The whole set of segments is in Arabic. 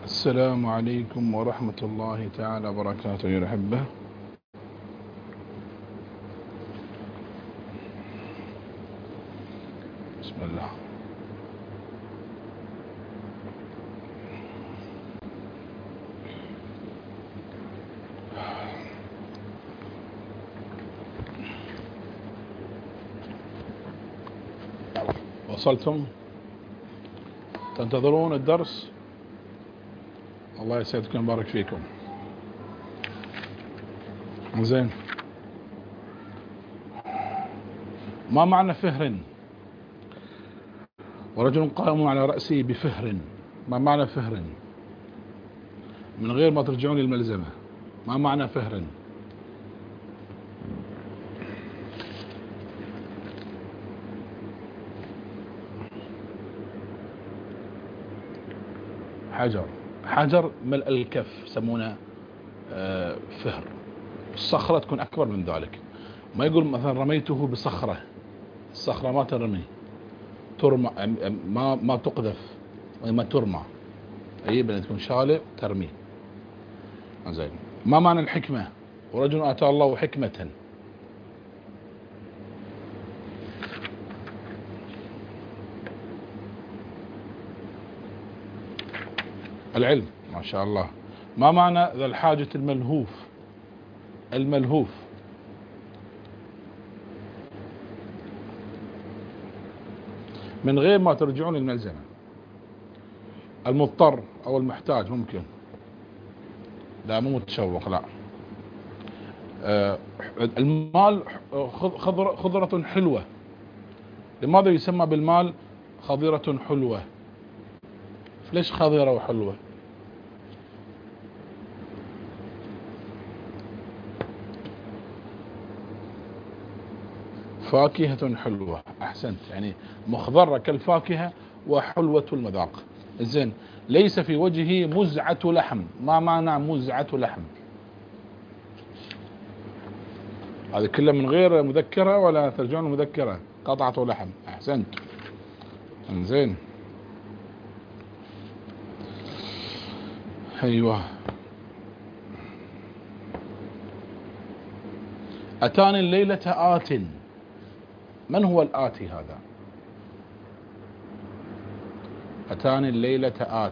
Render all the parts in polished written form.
السلام عليكم ورحمة الله تعالى وبركاته يا الأحبة. بسم الله. وصلتم؟ تنتظرون الدرس؟ الله يسعدكم ويبارك فيكم. زين، ما معنى فهر؟ ورجل قائم على رأسه بفهر. ما معنى فهر؟ من غير ما ترجعون للملزمة، ما معنى فهر؟ حجر ملء الكف يسمونه فهر. الصخرة تكون أكبر من ذلك. ما يقول مثلا رميته بصخرة، الصخرة ما ترمي، ترمى، ما تقذف، ما ترمى، أي بأن تكون شالة ترمي. زين، ما معنى الحكمة؟ ورجل آتى الله حكمة. العلم، ما شاء الله. ما معنى ذا الحاجة الملهوف؟ الملهوف من غير ما ترجعون للملزمة. المضطر أو المحتاج ممكن، لا مو متشوق، لا. المال خضرة حلوة. لماذا يسمى بالمال خضرة حلوة؟ ليش خضرة وحلوة؟ فاكهة حلوة، أحسنت، يعني مخضرة كالفاكهة وحلوة المذاق. زين، ليس في وجهه مزعة لحم. ما معنى مزعة لحم؟ هذه كلها من غير مذكرة ولا ترجعون المذكرة؟ قطعة لحم، أحسنت. زين، أيوة. أتاني الليلة آت. من هو الآتي هذا؟ أتاني الليلة آت.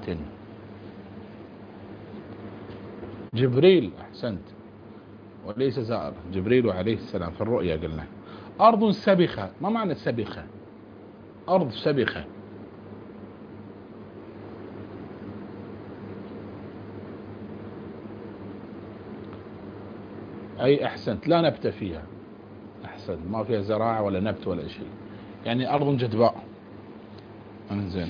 جبريل، أحسنت، وليس زائر. جبريل عليه السلام في الرؤيا قلنا. أرض سبخة. ما معنى سبخة؟ أرض سبخة. أي أحسنت، لا نبت فيها. أحسنت، ما فيها زراعة ولا نبت ولا شيء، يعني أرض جدباء. انزين،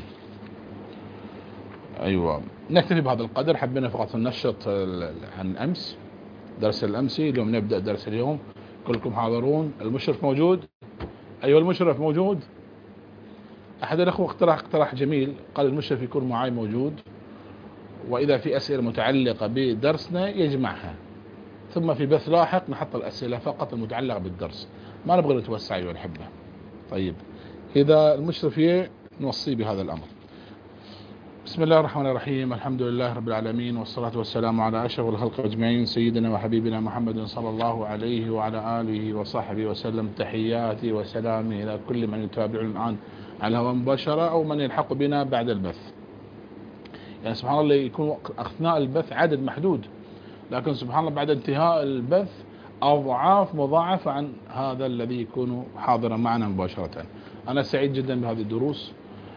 أيوة. نكتفي بهذا القدر. حبينا فقط ننشط عن أمس، درس الأمسي. اليوم نبدأ درس اليوم. كلكم حاضرون؟ المشرف موجود؟ أيوة، المشرف موجود. أحد الأخوة اقترح جميل، قال المشرف يكون معي موجود، وإذا في أسئلة متعلقة بدرسنا يجمعها، ثم في بث لاحق نحط الأسئلة فقط المتعلقة بالدرس، ما نبغى نتوسع أيها الأحبة. طيب، إذا المشرف نوصي بهذا الأمر. بسم الله الرحمن الرحيم. الحمد لله رب العالمين، والصلاة والسلام على أشرف الخلق أجمعين، سيدنا وحبيبنا محمد صلى الله عليه وعلى آله وصحبه وسلم. تحياتي وسلامي إلى كل من يتابعون الآن على الهواء مباشرة أو من يلحق بنا بعد البث. يعني سبحان الله يكون أثناء البث عدد محدود، لكن سبحان الله بعد انتهاء البث أضعاف مضاعفة عن هذا الذي يكون حاضرا معنا مباشرة. أنا سعيد جدا بهذه الدروس.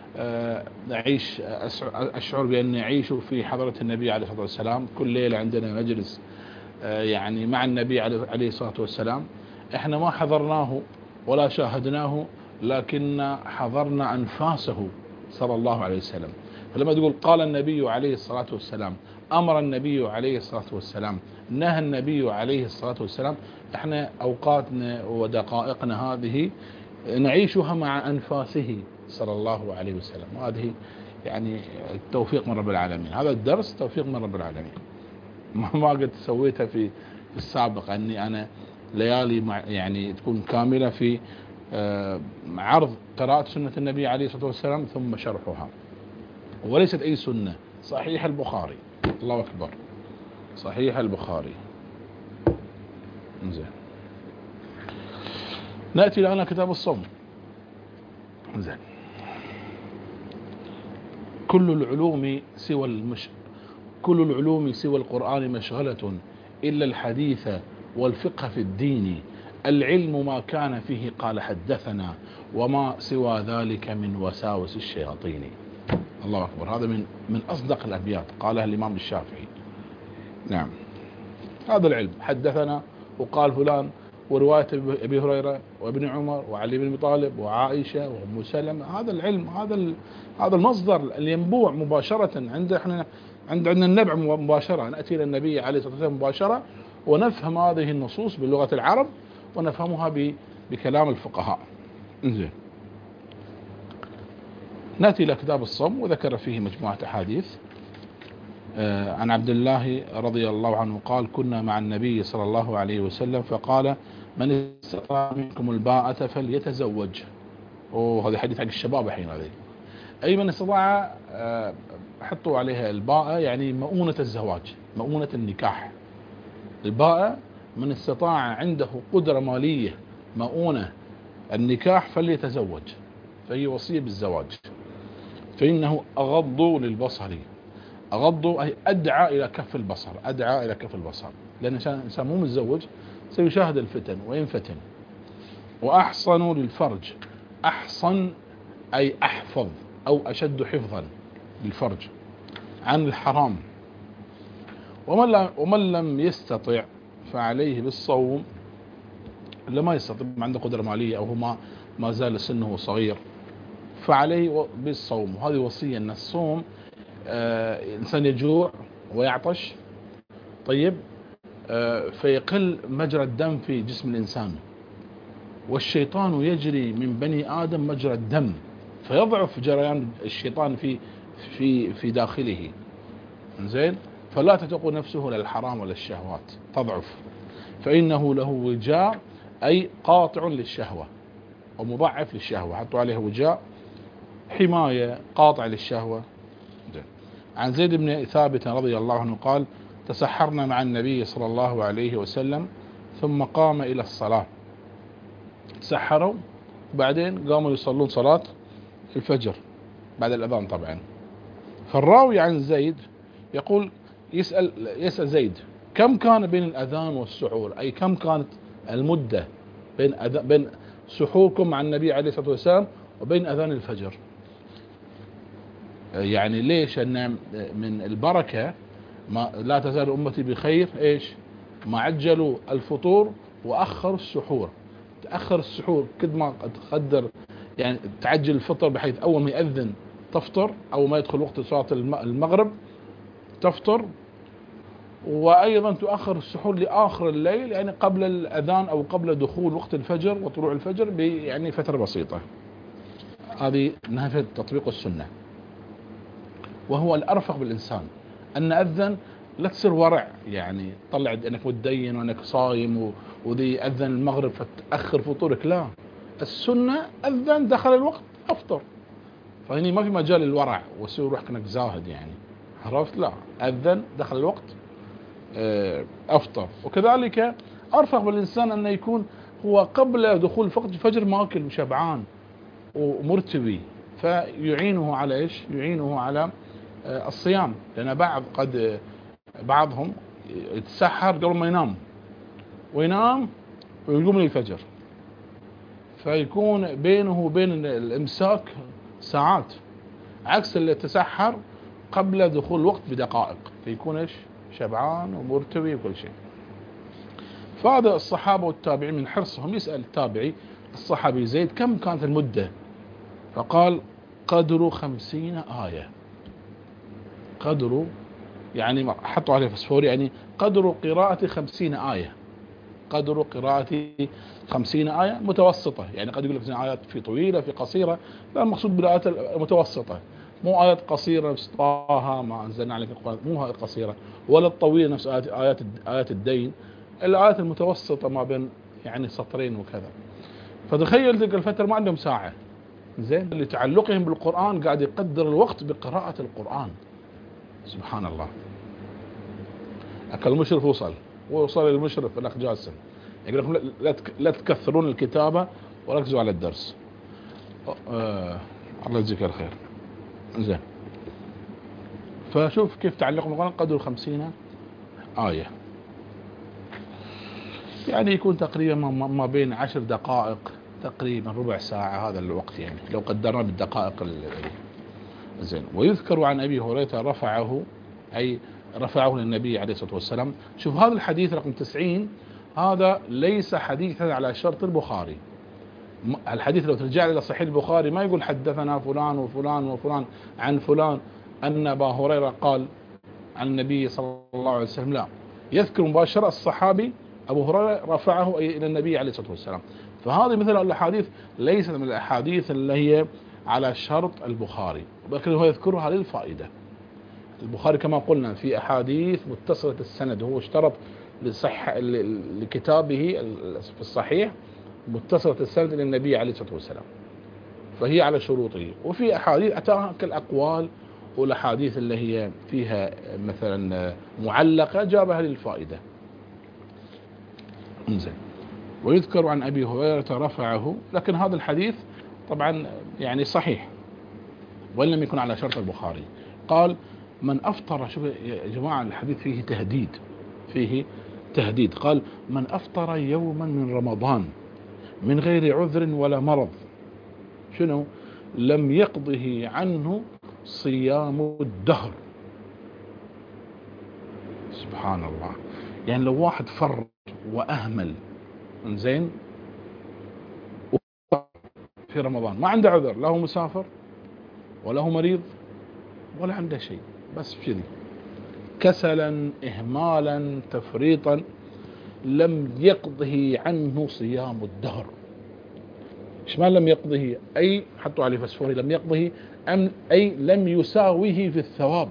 أشعر بأني أعيش في حضرة النبي عليه الصلاة والسلام. كل ليلة عندنا مجلس يعني مع النبي عليه الصلاة والسلام. احنا ما حضرناه ولا شاهدناه، لكن حضرنا أنفاسه صلى الله عليه وسلم. فلما تقول قال النبي عليه الصلاة والسلام، أمر النبي عليه الصلاة والسلام، نهى النبي عليه الصلاة والسلام، احنا أوقاتنا ودقائقنا هذه نعيشها مع أنفاسه صلى الله عليه وسلم. وهذه يعني التوفيق من رب العالمين. هذا الدرس توفيق من رب العالمين. ما قد سويتها في السابق، أني أنا ليالي يعني تكون كاملة في عرض قراءة سنة النبي عليه الصلاة والسلام ثم شرحها، وليست أي سنة، صحيح البخاري. الله أكبر. صحيح البخاري. زين. نأتي الآن كتاب الصوم. زين. كل العلوم سوى القرآن مشغلة إلا الحديث والفقه في الدين. العلم ما كان فيه قال حدثنا وما سوى ذلك من وساوس الشياطين. الله أكبر. هذا من أصدق الأبيات قالها الإمام الشافعي. نعم. هذا العلم حدثنا وقال فلان، ورواية أبي هريرة وابن عمر وعلي بن أبي طالب وعائشة وأم سلمة. هذا العلم، هذا المصدر اللي ينبوع مباشرة احنا عندنا النبع مباشرة. نأتي إلى النبي عليه الصلاة والسلام مباشرة ونفهم هذه النصوص بلغة العرب ونفهمها بكلام الفقهاء. انزين. نأتي إلى كتاب الصوم وذكر فيه مجموعة أحاديث. عن عبد الله رضي الله عنه قال: كنا مع النبي صلى الله عليه وسلم فقال: من استطاع منكم الباءة فليتزوج. هذا حديث حق الشباب الحين. هذه أي من استطاع، حطوا عليها الباءة يعني مؤونة الزواج، مؤونة النكاح. الباءة من استطاع عنده قدرة مالية مؤونة النكاح فليتزوج، فهي وصية بالزواج. فإنه أغض للبصر. أغض أي أدعى إلى كف البصر، أدعى إلى كف البصر، لأن الإنسان مو متزوج سيشاهد الفتن وينفتن. وأحصن للفرج. أحصن أي أحفظ أو أشد حفظا للفرج عن الحرام. ومن لم يستطع فعليه بالصوم. اللي ما يستطيع، ما عنده قدرة مالية أو هو ما زال سنه صغير، فعليه بالصوم. وهذه وصية أن الصوم الإنسان يجوع ويعطش، طيب، فيقل مجرى الدم في جسم الإنسان، والشيطان يجري من بني آدم مجرى الدم، فيضعف جريان الشيطان في داخله. زين. فلا تتقوا نفسه للحرام ولا الشهوات، تضعف. فإنه له وجاء أي قاطع للشهوة ومضعف للشهوة، حطوا عليه وجاء حماية، قاطع للشهوة. عن زيد بن ثابت رضي الله عنه قال: تسحرنا مع النبي صلى الله عليه وسلم ثم قام إلى الصلاة. تسحروا وبعدين قاموا يصلون صلاة الفجر بعد الأذان طبعا. فالراوي عن زيد يقول، يسأل زيد: كم كان بين الأذان والسحور؟ أي كم كانت المدة بين سحوركم مع النبي عليه الصلاة والسلام وبين أذان الفجر؟ يعني ليش؟ أن من البركة ما لا تزال أمتي بخير، إيش؟ ما عجلوا الفطور وأخروا السحور. تأخر السحور قد ما تقدر، يعني تعجل الفطر بحيث أول ما يأذن تفطر، أو ما يدخل وقت صلاة المغرب تفطر، وأيضا تؤخر السحور لآخر الليل، يعني قبل الأذان أو قبل دخول وقت الفجر وطلوع الفجر يعني فترة بسيطة. هذه نهاية تطبيق السنة، وهو الأرفق بالإنسان. أن أذن لا تصير ورع، يعني طلع أنك متدين وأنك صايم وذي أذن المغرب فتأخر فطورك. لا، السنة أذن دخل الوقت أفطر، فهني ما في مجال الورع وسير روحك أنك زاهد، يعني عرفت؟ لا، أذن دخل الوقت أفطر. وكذلك أرفق بالإنسان أن يكون هو قبل دخول وقت الفجر ماكل وشبعان ومرتوي، فيعينه على إيش؟ يعينه على الصيام. لأن بعضهم يتسحر قبل ما ينام ويقوم للفجر، فيكون بينه وبين الإمساك ساعات، عكس اللي تسحر قبل دخول الوقت بدقائق، فيكون إيش؟ شبعان ومرتوي وكل شيء. فهذا الصحابة والتابعين من حرصهم يسأل التابعي الصحابي زيد: كم كانت المدة؟ فقال: قدر 50 آية. قدر يعني حطوا عليه فسفور، يعني قدر قراءة 50 آية. قدر قراءة 50 آية متوسطة، يعني قد يقول لك آيات في طويلة في قصيرة، لا، المقصود بالآيات المتوسطة، مو آيات قصيرة نفس طه ما أنزلنا عليك القرآن، مو آيات قصيرة، ولا الطويلة نفس آيات الدين. الآيات المتوسطة ما بين يعني سطرين وكذا. فتخيل تلك الفترة ما عندهم ساعة. زين. لتعلقهم بالقرآن قاعد يقدر الوقت بقراءة القرآن. سبحان الله. أكل المشرف وصل المشرف الأخ جاسم يقول لكم لا تكثرون الكتابة وركزوا على الدرس. الله يجزيك الخير. زين، فشوف كيف تعلقوا بالقرآن قدر 50 آية، يعني يكون تقريبا ما بين 10 دقائق تقريبا ربع ساعة، هذا الوقت يعني لو قدرنا بالدقائق. زين. ويذكر عن أبي هريرة رفعه، أي رفعه للنبي عليه الصلاة والسلام. شوف هذا الحديث رقم 90 هذا ليس حديثا على شرط البخاري. الحديث لو ترجع إلى صحيح البخاري ما يقول حدثنا فلان وفلان وفلان عن فلان أن أبا هريرة قال عن النبي صلى الله عليه وسلم، لا، يذكر مباشرة الصحابي أبو هريرة رفعه إلى النبي عليه الصلاة والسلام. فهذه مثل الأحاديث ليست من الأحاديث اللي هي على شرط البخاري، ولكن هو يذكرها للفائدة. البخاري كما قلنا في أحاديث متصلة السند، هو اشترط لكتابه في الصحيح متصلة السند للنبي عليه الصلاة والسلام، فهي على شروطه. وفي أحاديث أتاها كالأقوال والأحاديث اللي هي فيها مثلا معلقة جابها للفائدة. انزين. ويذكر عن أبي هريرة رفعه، لكن هذا الحديث طبعا يعني صحيح وإن لم يكن على شرط البخاري. قال من أفطر، شوف يا جماعة الحديث فيه تهديد. قال من أفطر يوما من رمضان من غير عذر ولا مرض، شنو؟ لم يقضه عنه صيام الدهر. سبحان الله. يعني لو واحد فر وأهمل زين في رمضان ما عنده عذر، لا هو مسافر ولا هو مريض ولا عنده شيء، بس كذي كسلا إهمالا تفريطا، لم يقضه عنه صيام الدهر. ايش ما لم يقضه؟ أي حطوا عليه فسفوري، لم يقضه أي لم يساويه في الثواب.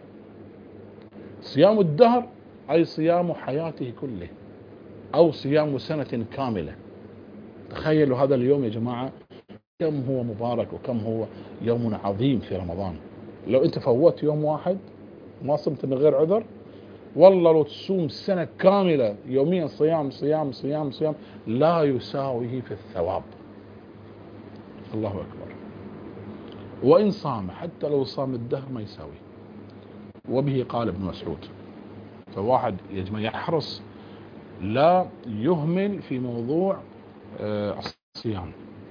صيام الدهر أي صيام حياته كله، أو صيام سنة كاملة. تخيلوا هذا اليوم يا جماعة كم هو مبارك وكم هو يوم عظيم في رمضان. لو أنت فوت يوم واحد ما صمت من غير عذر، والله لو تصوم سنة كاملة يوميا صيام صيام صيام صيام لا يساويه في الثواب. الله أكبر. وإن صام حتى لو صام الدهر ما يساوي. وبه قال ابن مسعود. فواحد يجب يحرص لا يهمل في موضوع الصيام.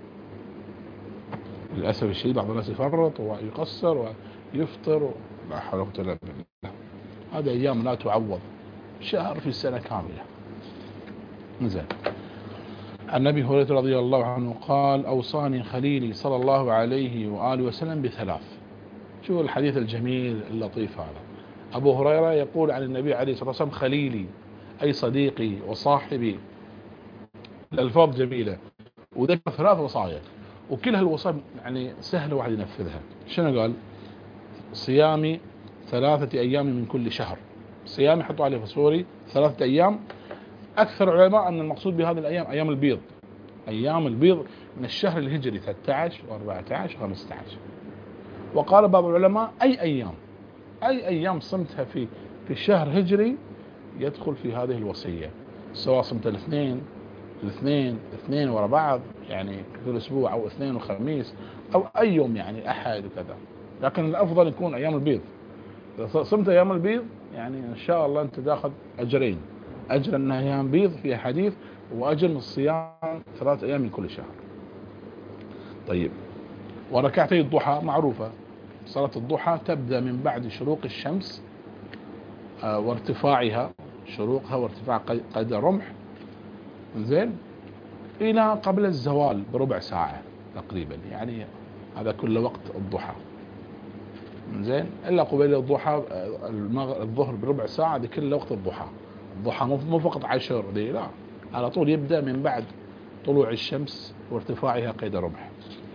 للأسف الشديد بعض الناس يفرط ويقصر ويفطر، لا حول ولا قوة إلا بالله. هذه أيام لا تعوض، شهر في السنة كاملة. نزل. عن أبي هريرة رضي الله عنه قال أوصاني خليلي صلى الله عليه وآله وسلم بثلاث. شو الحديث الجميل اللطيف هذا. أبو هريرة يقول عن النبي عليه الصلاة والسلام خليلي أي صديقي وصاحبي. الألفاظ جميلة، وذكر 3 وصايا، وكل هالوصايا يعني سهل واحد ينفذها. شنو قال؟ صيامي 3 أيام من كل شهر. صيامي حطوا عليه فسفوري 3 أيام. أكثر العلماء أن المقصود بهذه الأيام أيام البيض، أيام البيض من الشهر الهجري 13 و14 و15. وقال بعض العلماء أي أيام صمتها في الشهر هجري يدخل في هذه الوصية، سواء صمت الاثنين ورا بعض يعني كل أسبوع، أو اثنين وخميس، أو أي يوم يعني أحد وكذا، لكن الأفضل يكون أيام البيض. إذا صمت أيام البيض يعني إن شاء الله أنت تأخذ أجرين، أجر أنها أيام بيض في حديث، وأجر من الصيام 3 أيام من كل شهر. طيب. وركعتي الضحى معروفة، صلاة الضحى تبدأ من بعد شروق الشمس وارتفاعها، شروقها وارتفاع قدر رمح، زين، إلى قبل الزوال بربع ساعة تقريبا، يعني هذا كل وقت الضحى، زين، إلا قبيل الضحى الظهر بربع ساعة، دي كل وقت الضحى. الضحى مو فقط 10 دي، لا، على طول يبدأ من بعد طلوع الشمس وارتفاعها قيد رمح.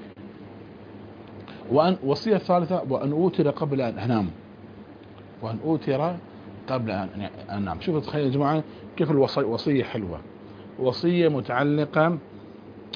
وصية الثالثة وأن أوتر قبل أن أنام، وأن أوتر قبل أن أنام. شوفوا تخيل يا جماعة كيف الوصية حلوة، وصية متعلقة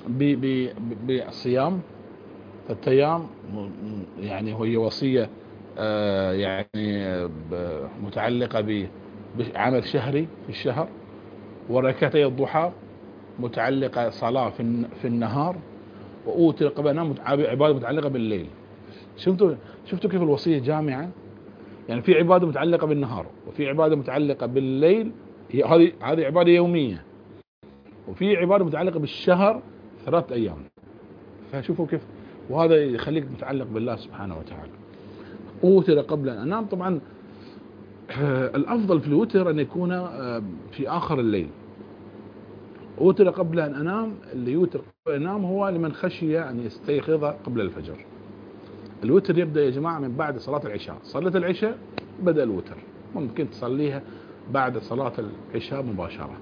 بالصيام 3 أيام، يعني هي وصية يعني متعلقة بعمل شهري في الشهر، وركعتي الضحى متعلقة صلاة في النهار، وأوتر قبل أنام عبادة متعلقة بالليل. شفتوا كيف الوصية جامعة؟ يعني في عبادة متعلقة بالنهار، وفي عبادة متعلقة بالليل، هذه عبادة يومية، وفي عبادة متعلقة بالشهر 3 أيام. فشوفوا كيف، وهذا يخليك متعلق بالله سبحانه وتعالى. أوتر قبل أن أنام. طبعا الأفضل في الوتر أن يكون في آخر الليل. أوتر قبل أن أنام، اللي يوتر قبل أن أنام هو لمن خشي أن يستيقظ قبل الفجر. الوتر يبدأ يا جماعة من بعد صلاة العشاء. صلاة العشاء بدأ الوتر، ممكن تصليها بعد صلاة العشاء مباشرة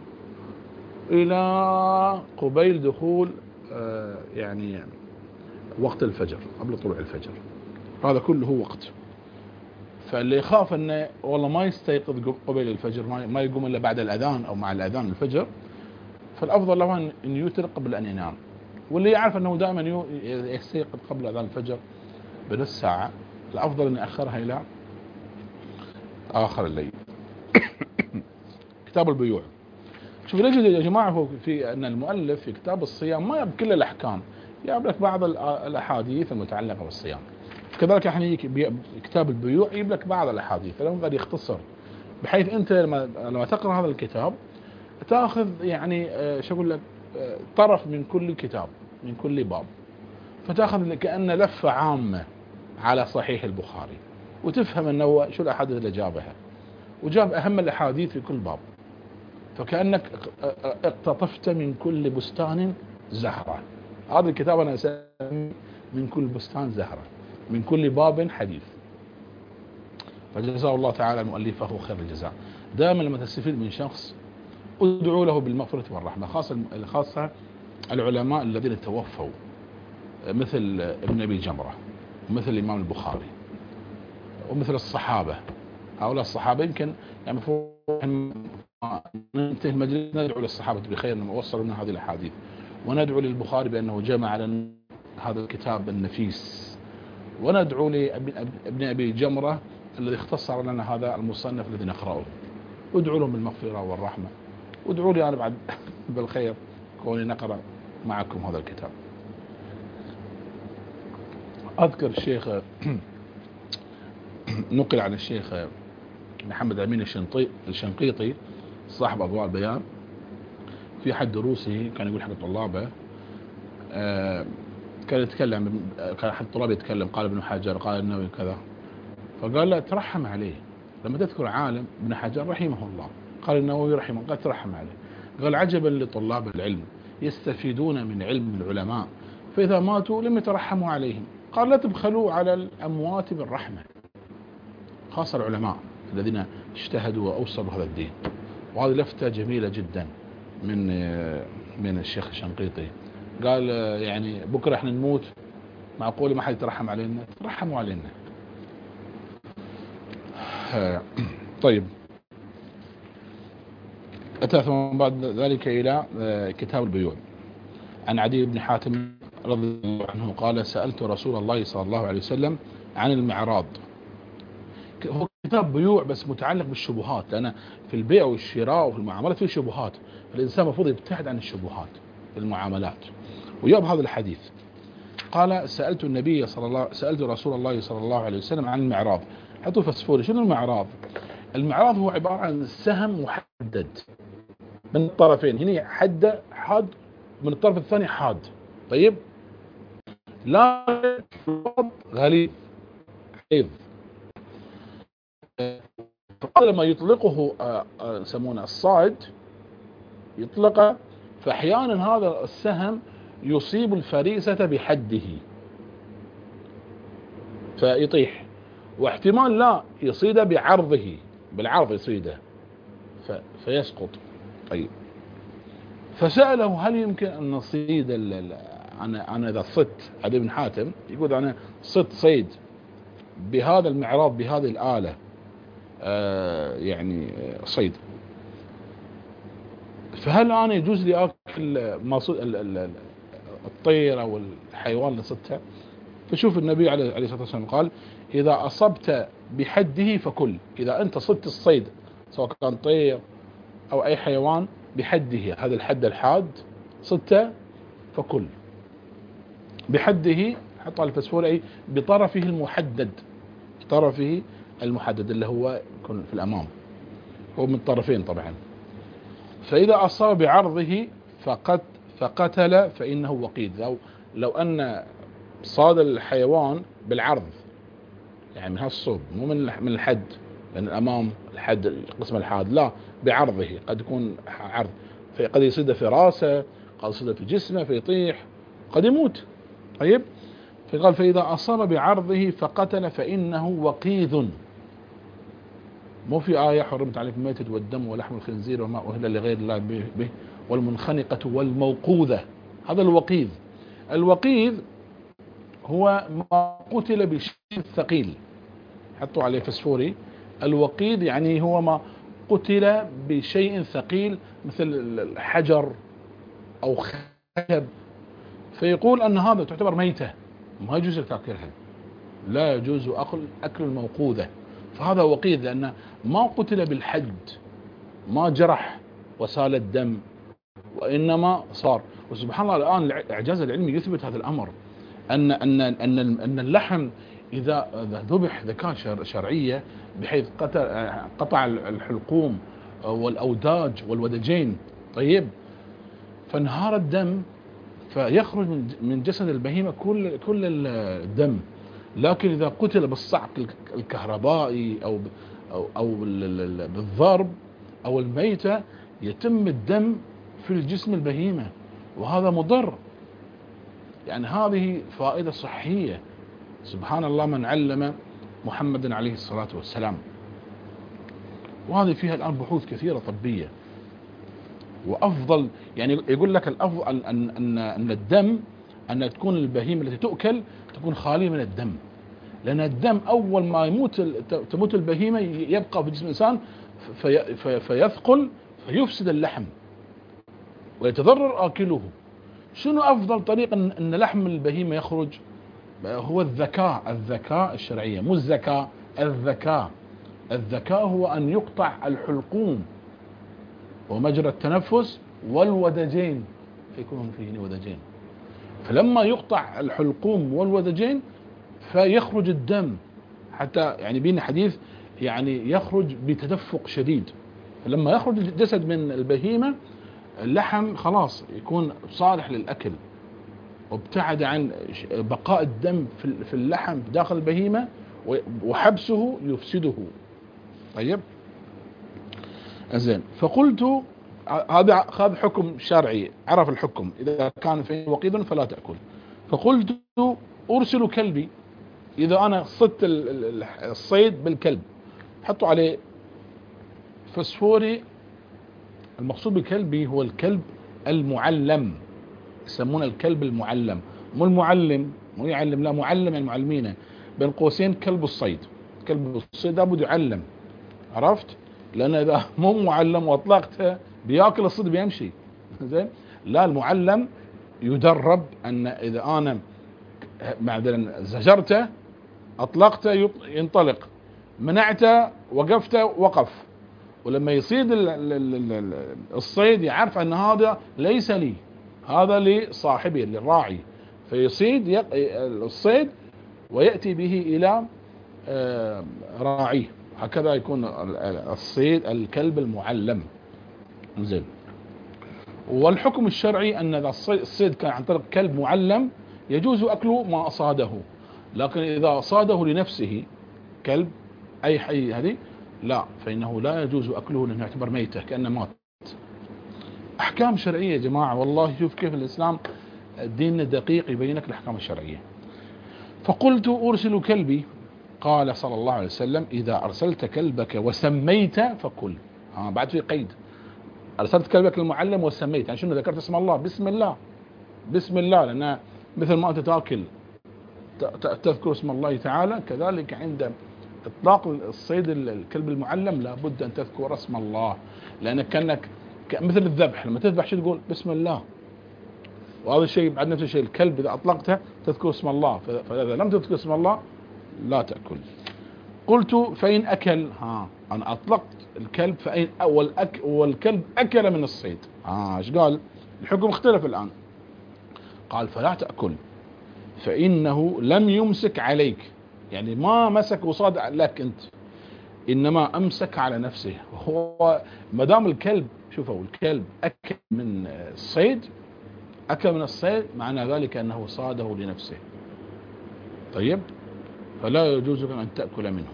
إلى قبيل دخول يعني وقت الفجر، قبل طلوع الفجر. هذا كله هو وقت. فاللي يخاف انه والله ما يستيقظ قبيل الفجر، ما يقوم الا بعد الاذان او مع الاذان الفجر، فالافضل له ان يوتر قبل ان ينام. واللي يعرف انه دائما يستيقظ قبل اذان الفجر بنص ساعة، الافضل ان ياخرها الى اخر الليل. كتاب البيوع. شوف نجد يا جماعة في ان المؤلف في كتاب الصيام ما يجيب كل الاحكام، يجيب لك بعض الاحاديث المتعلقة بالصيام. كذلك احنا كتاب البيوع يجيب لك بعض الاحاديث لو قد يختصر، بحيث انت لما تقرا هذا الكتاب تاخذ يعني شو اقول لك طرف من كل كتاب، من كل باب، فتاخذ كأن لفة عامة على صحيح البخاري، وتفهم انه شو الاحاديث اللي جابها، وجاب اهم الاحاديث في كل باب. فكأنك اقتطفت من كل بستان زهرة. هذا الكتاب انا اسميه من كل بستان زهرة، من كل باب حديث. فجزاه الله تعالى مؤلفه خير الجزاء. دائما لما تستفيد من شخص ادعوا له بالمغفرة والرحمة، خاصة العلماء الذين توفوا، مثل ابن أبي جمرة، ومثل الإمام البخاري، ومثل الصحابة. هؤلاء الصحابة يمكن يعني ننتهي المجلس ندعو للصحابة بخير أنهم وصلوا لنا هذه الأحاديث، وندعو للبخاري بأنه جمع لنا هذا الكتاب النفيس، وندعو لابن أبي جمرة الذي اختصر لنا هذا المصنف الذي نقرأه. ادعوا لهم بالمغفرة والرحمة، وادعوا لي أنا بعد بالخير كوني نقرأ معكم هذا الكتاب. أذكر الشيخ نقل عن الشيخ محمد أمين الشنقيطي صاحب أضواء البيان، في أحد دروسه كان يقول حق طلابه، كان يتكلم، كان أحد الطلاب يتكلم، قال ابن حجر، قال النووي كذا، فقال له ترحم عليه لما تذكر عالم ابن حجر رحمه الله، قال النووي رحمه الله، قال ترحم عليه. قال عجبا لطلاب العلم يستفيدون من علم العلماء فإذا ماتوا لم يترحموا عليهم. قال لا تبخلوا على الأموات بالرحمة، خاصة العلماء الذين اجتهدوا وأوصلوا هذا الدين. وهذه لفتة جميلة جدا من الشيخ الشنقيطي. قال يعني بكرة احنا نموت، معقول ما حد يترحم علينا؟ ترحموا علينا. طيب، أتى ثم بعد ذلك إلى كتاب البيوع. عن عدي بن حاتم رضي الله عنه قال سألت رسول الله صلى الله عليه وسلم عن المعراض. هو كتاب بيوع بس متعلق بالشبهات، لأن في البيع والشراء وفي المعاملات في شبهات، فالإنسان المفروض يبتعد عن الشبهات في المعاملات. وياب هذا الحديث قال سألت رسول الله صلى الله عليه وسلم عن المعراض. حطوا فسفوري، شنو المعراض؟ المعراض هو عبارة عن سهم محدد من الطرفين، هنا حاد من الطرف الثاني حاد، طيب لا غليظ حيض. لما يطلقه يسمونه الصائد يطلقه، فاحيانا هذا السهم يصيب الفريسة بحده فيطيح، واحتمال لا يصيد بعرضه، بالعرض يصيده فيسقط. طيب فسأله هل يمكن أن نصيد أنا إذا صدت، عدي بن حاتم يقول أنا صدت صيد بهذا المعراض بهذه الآلة يعني صيد، فهل أنا يجوز لي أكل الطير أو الحيوان اللي صدته؟ فشوف النبي عليه الصلاة والسلام قال إذا أصبت بحده فكل. إذا أنت صدت الصيد سواء كان طير أو أي حيوان بحده، هذا الحد الحاد صدته فكل. بحده حط على الفسفور أي بطرفه المحدد، طرفه المحدد اللي هو يكون في الأمام، هو من الطرفين طبعا. فإذا أصاب بعرضه فقتل فإنه وقيد. لو أن صاد الحيوان بالعرض، يعني من هالصوب مو من الحد، لأن الأمام الحد القسم الحاد، لا بعرضه، قد يكون عرض، فقد يصيده في راسه، قد يصيده في جسمه فيطيح، قد يموت. طيب، فقال فإذا أصاب بعرضه فقتل فإنه وقيذ. مو في آية حرمت عليكم الميتة والدم ولحم الخنزير وما أهل لغير الله به والمنخنقة والموقوذة. هذا الوقيذ. الوقيذ هو ما قتل بشيء ثقيل، حطوا عليه فسفوري. الوقيذ يعني هو ما قتل بشيء ثقيل مثل الحجر أو خشب، فيقول أن هذا تعتبر ميتة، ما يجوز تاكلها، لا يجوز أكل الموقوذة. فهذا وقيذ لأنه ما قتل بالحد، ما جرح وسال الدم، وإنما صار. وسبحان الله الآن الإعجاز العلمي يثبت هذا الأمر، أن اللحم إذا ذبح ذكاء شرعية بحيث قطع الحلقوم والأوداج والودجين، طيب، فانهار الدم فيخرج من جسد البهيمة كل الدم. لكن إذا قتل بالصعق الكهربائي أو بالضرب أو الميتة يتم الدم في الجسم البهيمة، وهذا مضر. يعني هذه فائدة صحية. سبحان الله من علم محمد عليه الصلاة والسلام. وهذه فيها الآن بحوث كثيرة طبية. وأفضل يعني يقول لك الأفضل أن الدم، أن تكون البهيمة التي تؤكل تكون خالية من الدم، لأن الدم أول ما تموت البهيمة يبقى في جسم الإنسان فيثقل فيفسد اللحم ويتضرر آكله. شنو أفضل طريقة أن لحم البهيمة يخرج؟ هو الذكاء الشرعية، مو الذكاء. الذكاء هو أن يقطع الحلقوم ومجرى التنفس والودجين، فيكون فيه ودجين، فلما يقطع الحلقوم والودجين فيخرج الدم، حتى يعني بين حديث يعني يخرج بتدفق شديد. فلما يخرج الجسد من البهيمة اللحم خلاص يكون صالح للأكل، وابتعد عن بقاء الدم في اللحم داخل البهيمة وحبسه يفسده. طيب زين، فقلت هذا حكم شرعي، عرف الحكم إذا كان فيه وقيد فلا تأكل. فقلت أرسل كلبي، إذا أنا صدت الصيد بالكلب، حطوا عليه فسفوري. المقصود بالكلبي هو الكلب المعلم، يسمونه الكلب المعلم، مو المعلم، مو يعلم، لا، معلم المعلمين بين قوسين كلب الصيد. كلب الصيد لابد يعلم، عرفت؟ لأن إذا مو معلم وأطلقته بياكل الصيد بيمشي. زين، لا، المعلم يدرب أن إذا أنا مثلا زجرته أطلقته ينطلق، منعته وقفته وقف. ولما يصيد الصيد يعرف أن هذا ليس لي، هذا لصاحبه للراعي، فيصيد الصيد ويأتي به إلى راعيه. هكذا يكون الصيد الكلب المعلم. زين، والحكم الشرعي أن إذا الصيد كان عن طريق كلب معلم يجوز أكله ما أصاده، لكن إذا أصاده لنفسه كلب أي حي هذه لا، فإنه لا يجوز أكله لأنه يعتبر ميتة كأنه مات. أحكام شرعية يا جماعة، والله شوف كيف الإسلام دين دقيق يبين لك الأحكام الشرعية. فقلت أرسل كلبي، قال صلى الله عليه وسلم إذا أرسلت كلبك وسميت فكل. بعد في قيد، أرسلت كلبك المعلم وسميت، يعني شنو؟ ذكرت اسم الله، بسم الله، لأن مثل ما أنت تأكل تذكر اسم الله تعالى، كذلك عند إطلاق الصيد الكلب المعلم لابد أن تذكر اسم الله، لأنك كأنك مثل الذبح، لما تذبح شو تقول؟ بسم الله. وهذا الشيء بعد نفس الشيء الكلب إذا أطلقته تذكر اسم الله، فإذا لم تذكر اسم الله لا تأكل. قلت فإن أكل، أنا أطلقت الكلب فإن والكلب أكل من الصيد، إيش قال؟ الحكم اختلف الآن. قال فلا تأكل فإنه لم يمسك عليك، يعني ما مسك وصاد لك أنت، إنما أمسك على نفسه. هو ما دام الكلب، شوفوا الكلب أكل من الصيد، أكل من الصيد معنى ذلك أنه صاده لنفسه. طيب، فلا يجوز لك أن تأكل منه.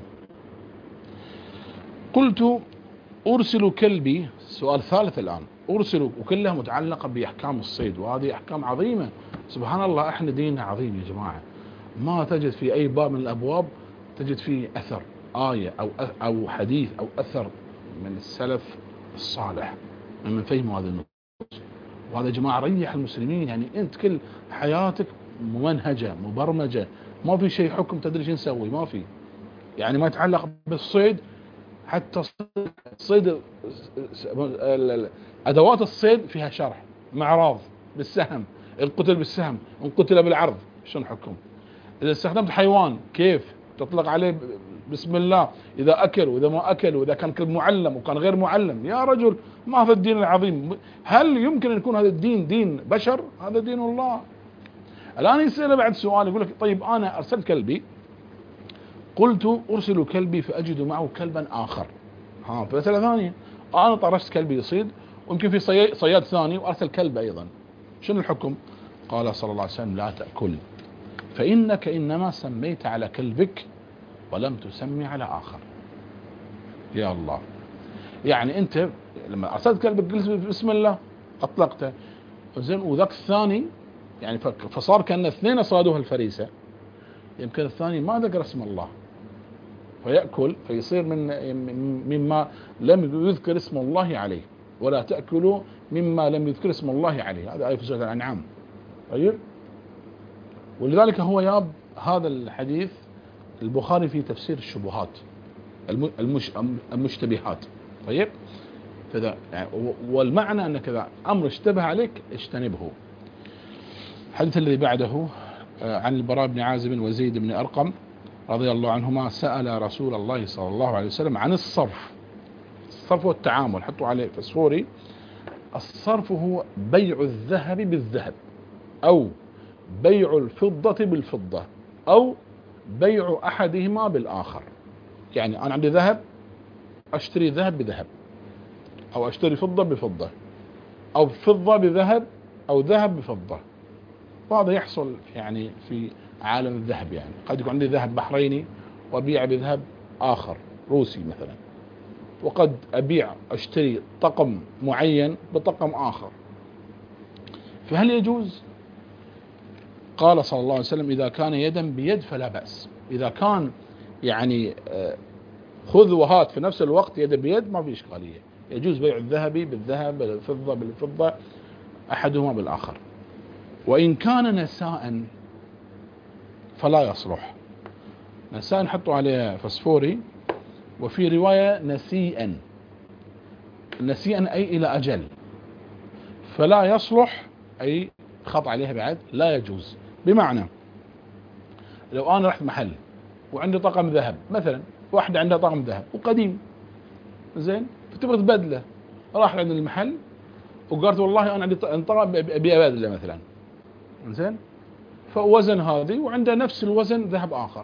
قلت أرسل كلبي، سؤال ثالث الآن، أرسل، وكلها متعلقة بأحكام الصيد، وهذه أحكام عظيمة. سبحان الله، إحنا ديننا عظيم يا جماعة، ما تجد في أي باب من الأبواب تجد فيه أثر آية أو حديث أو أثر من السلف الصالح من فهموا هذه النقطة. وهذا يا جماعة ريح المسلمين، يعني أنت كل حياتك ممنهجة مبرمجة، ما في شيء حكم تدري شو نسوي، ما في، يعني ما يتعلق بالصيد. حتى الصيد، أدوات الصيد فيها شرح، معراض بالسهم، القتل بالسهم، انقتل بالعرض، شنو الحكم؟ إذا استخدمت حيوان كيف تطلق عليه بسم الله، إذا أكل وإذا ما أكل، وإذا كان كلب معلم وكان غير معلم. يا رجل، ما هذا الدين العظيم؟ هل يمكن أن يكون هذا الدين دين بشر؟ هذا دين الله. الآن يسأل بعد سؤال، يقول لك طيب أنا أرسلت كلبي، قلت أرسل كلبي فأجد معه كلبا آخر، فمسألة ثانية، أنا طرشت كلبي يصيد ويمكن في صياد ثاني وأرسل كلب أيضا، شنو الحكم؟ قال صلى الله عليه وسلم لا تأكل فإنك إنما سميت على كلبك ولم تسمي على آخر. يا الله، يعني أنت لما أرسلت كلبك قلت بسم الله أطلقته، زين، وذاك الثاني يعني فصار كأن اثنين صادوها الفريسة، يمكن الثاني ما ذكر اسم الله فيأكل، فيصير مما لم يذكر اسم الله عليه. ولا تأكلوا مما لم يذكر اسم الله عليه، هذا آية في سورة الأنعام. طيب، ولذلك هو ياب هذا الحديث البخاري في تفسير الشبهات المشتبهات. طيب، فذا يعني والمعنى أنك إذا أمر اشتبه عليك اجتنبه. الحديث الذي بعده عن البراء بن عازب وزيد بن أرقم رضي الله عنهما سأل رسول الله صلى الله عليه وسلم عن الصرف. الصرف والتعامل، حطوا عليه فسفوري. الصرف هو بيع الذهب بالذهب، أو بيع الفضة بالفضة، أو بيع أحدهما بالآخر. يعني أنا عندي ذهب، أشتري ذهب بذهب، أو أشتري فضة بفضة، أو فضة بذهب، أو ذهب بفضة. وهذا يحصل يعني في عالم الذهب، يعني قد يكون عندي ذهب بحريني وأبيع بذهب آخر روسي مثلا، وقد أشتري طقم معين بطقم آخر. فهل يجوز؟ قال صلى الله عليه وسلم إذا كان يدا بيد فلا بأس. إذا كان يعني خذ وهات في نفس الوقت يد بيد ما في إشكالية، يجوز بيع الذهب بالذهب، الفضة بالفضة، أحدهما بالآخر. وإن كان نساء فلا يصلح. نساء حطوا عليها فسفوري، وفي رواية نسيئا، نسيئا أي إلى أجل، فلا يصلح أي خط عليها بعد لا يجوز. بمعنى لو أنا رحت محل وعندي طقم ذهب مثلا، واحدة عندها طقم ذهب وقديم زين، فتبغى تبدله، راح عند المحل وقالت والله أنا عندي طقم أبي أبدله مثلا، زين، فوزن هذه وعنده نفس الوزن ذهب آخر،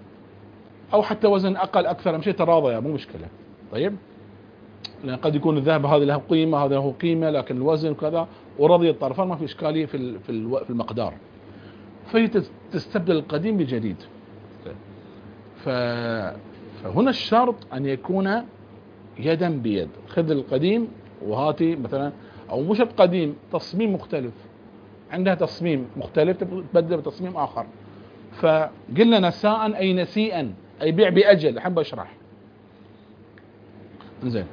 أو حتى وزن أقل أكثر، مشي تراضيا مو مشكلة. طيب، لأن قد يكون الذهب هذا له قيمة هذا له قيمة، لكن الوزن كذا، ورضي الطرفان ما في إشكالية في المقدار، فهي تستبدل القديم بالجديد. فهنا الشرط أن يكون يدا بيد، خذ القديم وهاتي مثلا، أو مش القديم، تصميم مختلف، عندها تصميم مختلف تبدل بتصميم آخر. فقلنا نساء أي نسيئا أي بيع بأجل. أحب أشرح. زين،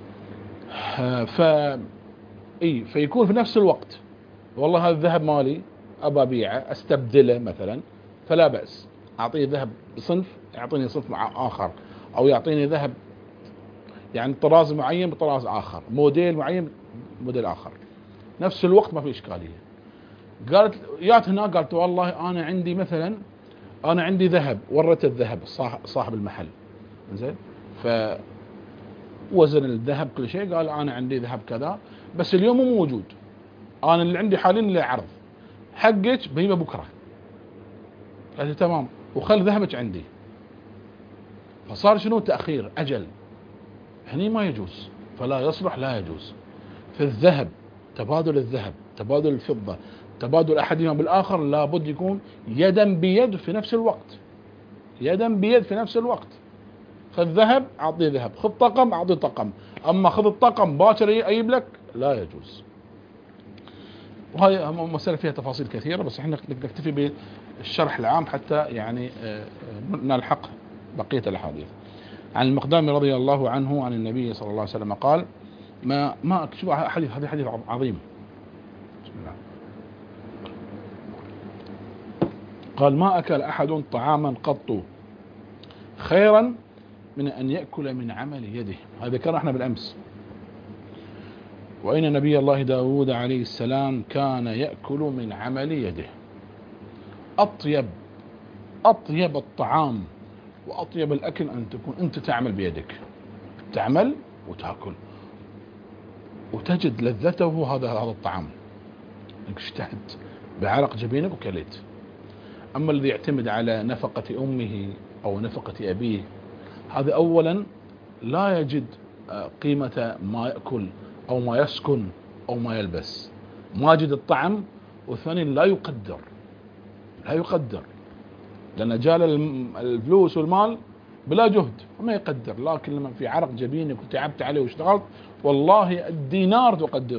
فيكون في نفس الوقت والله هذا الذهب مالي أبى أبيعه أستبدله مثلا، فلا بأس، أعطيه ذهب بصنف يعطيني صنف مع آخر، أو يعطيني ذهب يعني طراز معين بطراز آخر، موديل معين موديل آخر، نفس الوقت ما في إشكالية. قالت جات هنا قالت والله انا عندي مثلا، انا عندي ذهب، ورت الذهب صاحب المحل زين، فوزن الذهب كل شيء، قال انا عندي ذهب كذا بس اليوم مو موجود، انا اللي عندي حاليا اللي عرض حقك بيبه بكره. قالت تمام وخل ذهبك عندي. فصار شنو؟ تاخير اجل، هني ما يجوز، فلا يصلح، لا يجوز. في الذهب تبادل الذهب، تبادل الفضة، تبادل أحدهما بالآخر لابد يكون يدا بيد في نفس الوقت، يدا بيد في نفس الوقت. خذ ذهب أعطيه ذهب، خذ طقم أعطيه طقم، أما خذ الطقم باكر أجيب لك، لا يجوز. وهي مسألة فيها تفاصيل كثيرة، بس احنا نكتفي بالشرح العام حتى يعني نلحق بقية الأحاديث. عن المقدام رضي الله عنه عن النبي صلى الله عليه وسلم قال: ما شوف حديث، هذا حديث عظيم. بسم الله. قال: ما أكل أحد طعاما قط خيرا من أن يأكل من عمل يده. هذا ذكرنا احنا بالأمس. وإن نبي الله داود عليه السلام كان يأكل من عمل يده. أطيب الطعام وأطيب الأكل أن تكون أنت تعمل بيدك، تعمل وتأكل وتجد لذته. هذا الطعام انك اجتهدت بعرق جبينك وكليت. اما الذي يعتمد على نفقة امه او نفقة ابيه، هذا اولا لا يجد قيمة ما يأكل او ما يسكن او ما يلبس، ما يجد الطعم، وثانيا لا يقدر لان جال الفلوس والمال بلا جهد وما يقدر. لكن لما في عرق جبينك وتعبت عليه واشتغلت، والله الدينار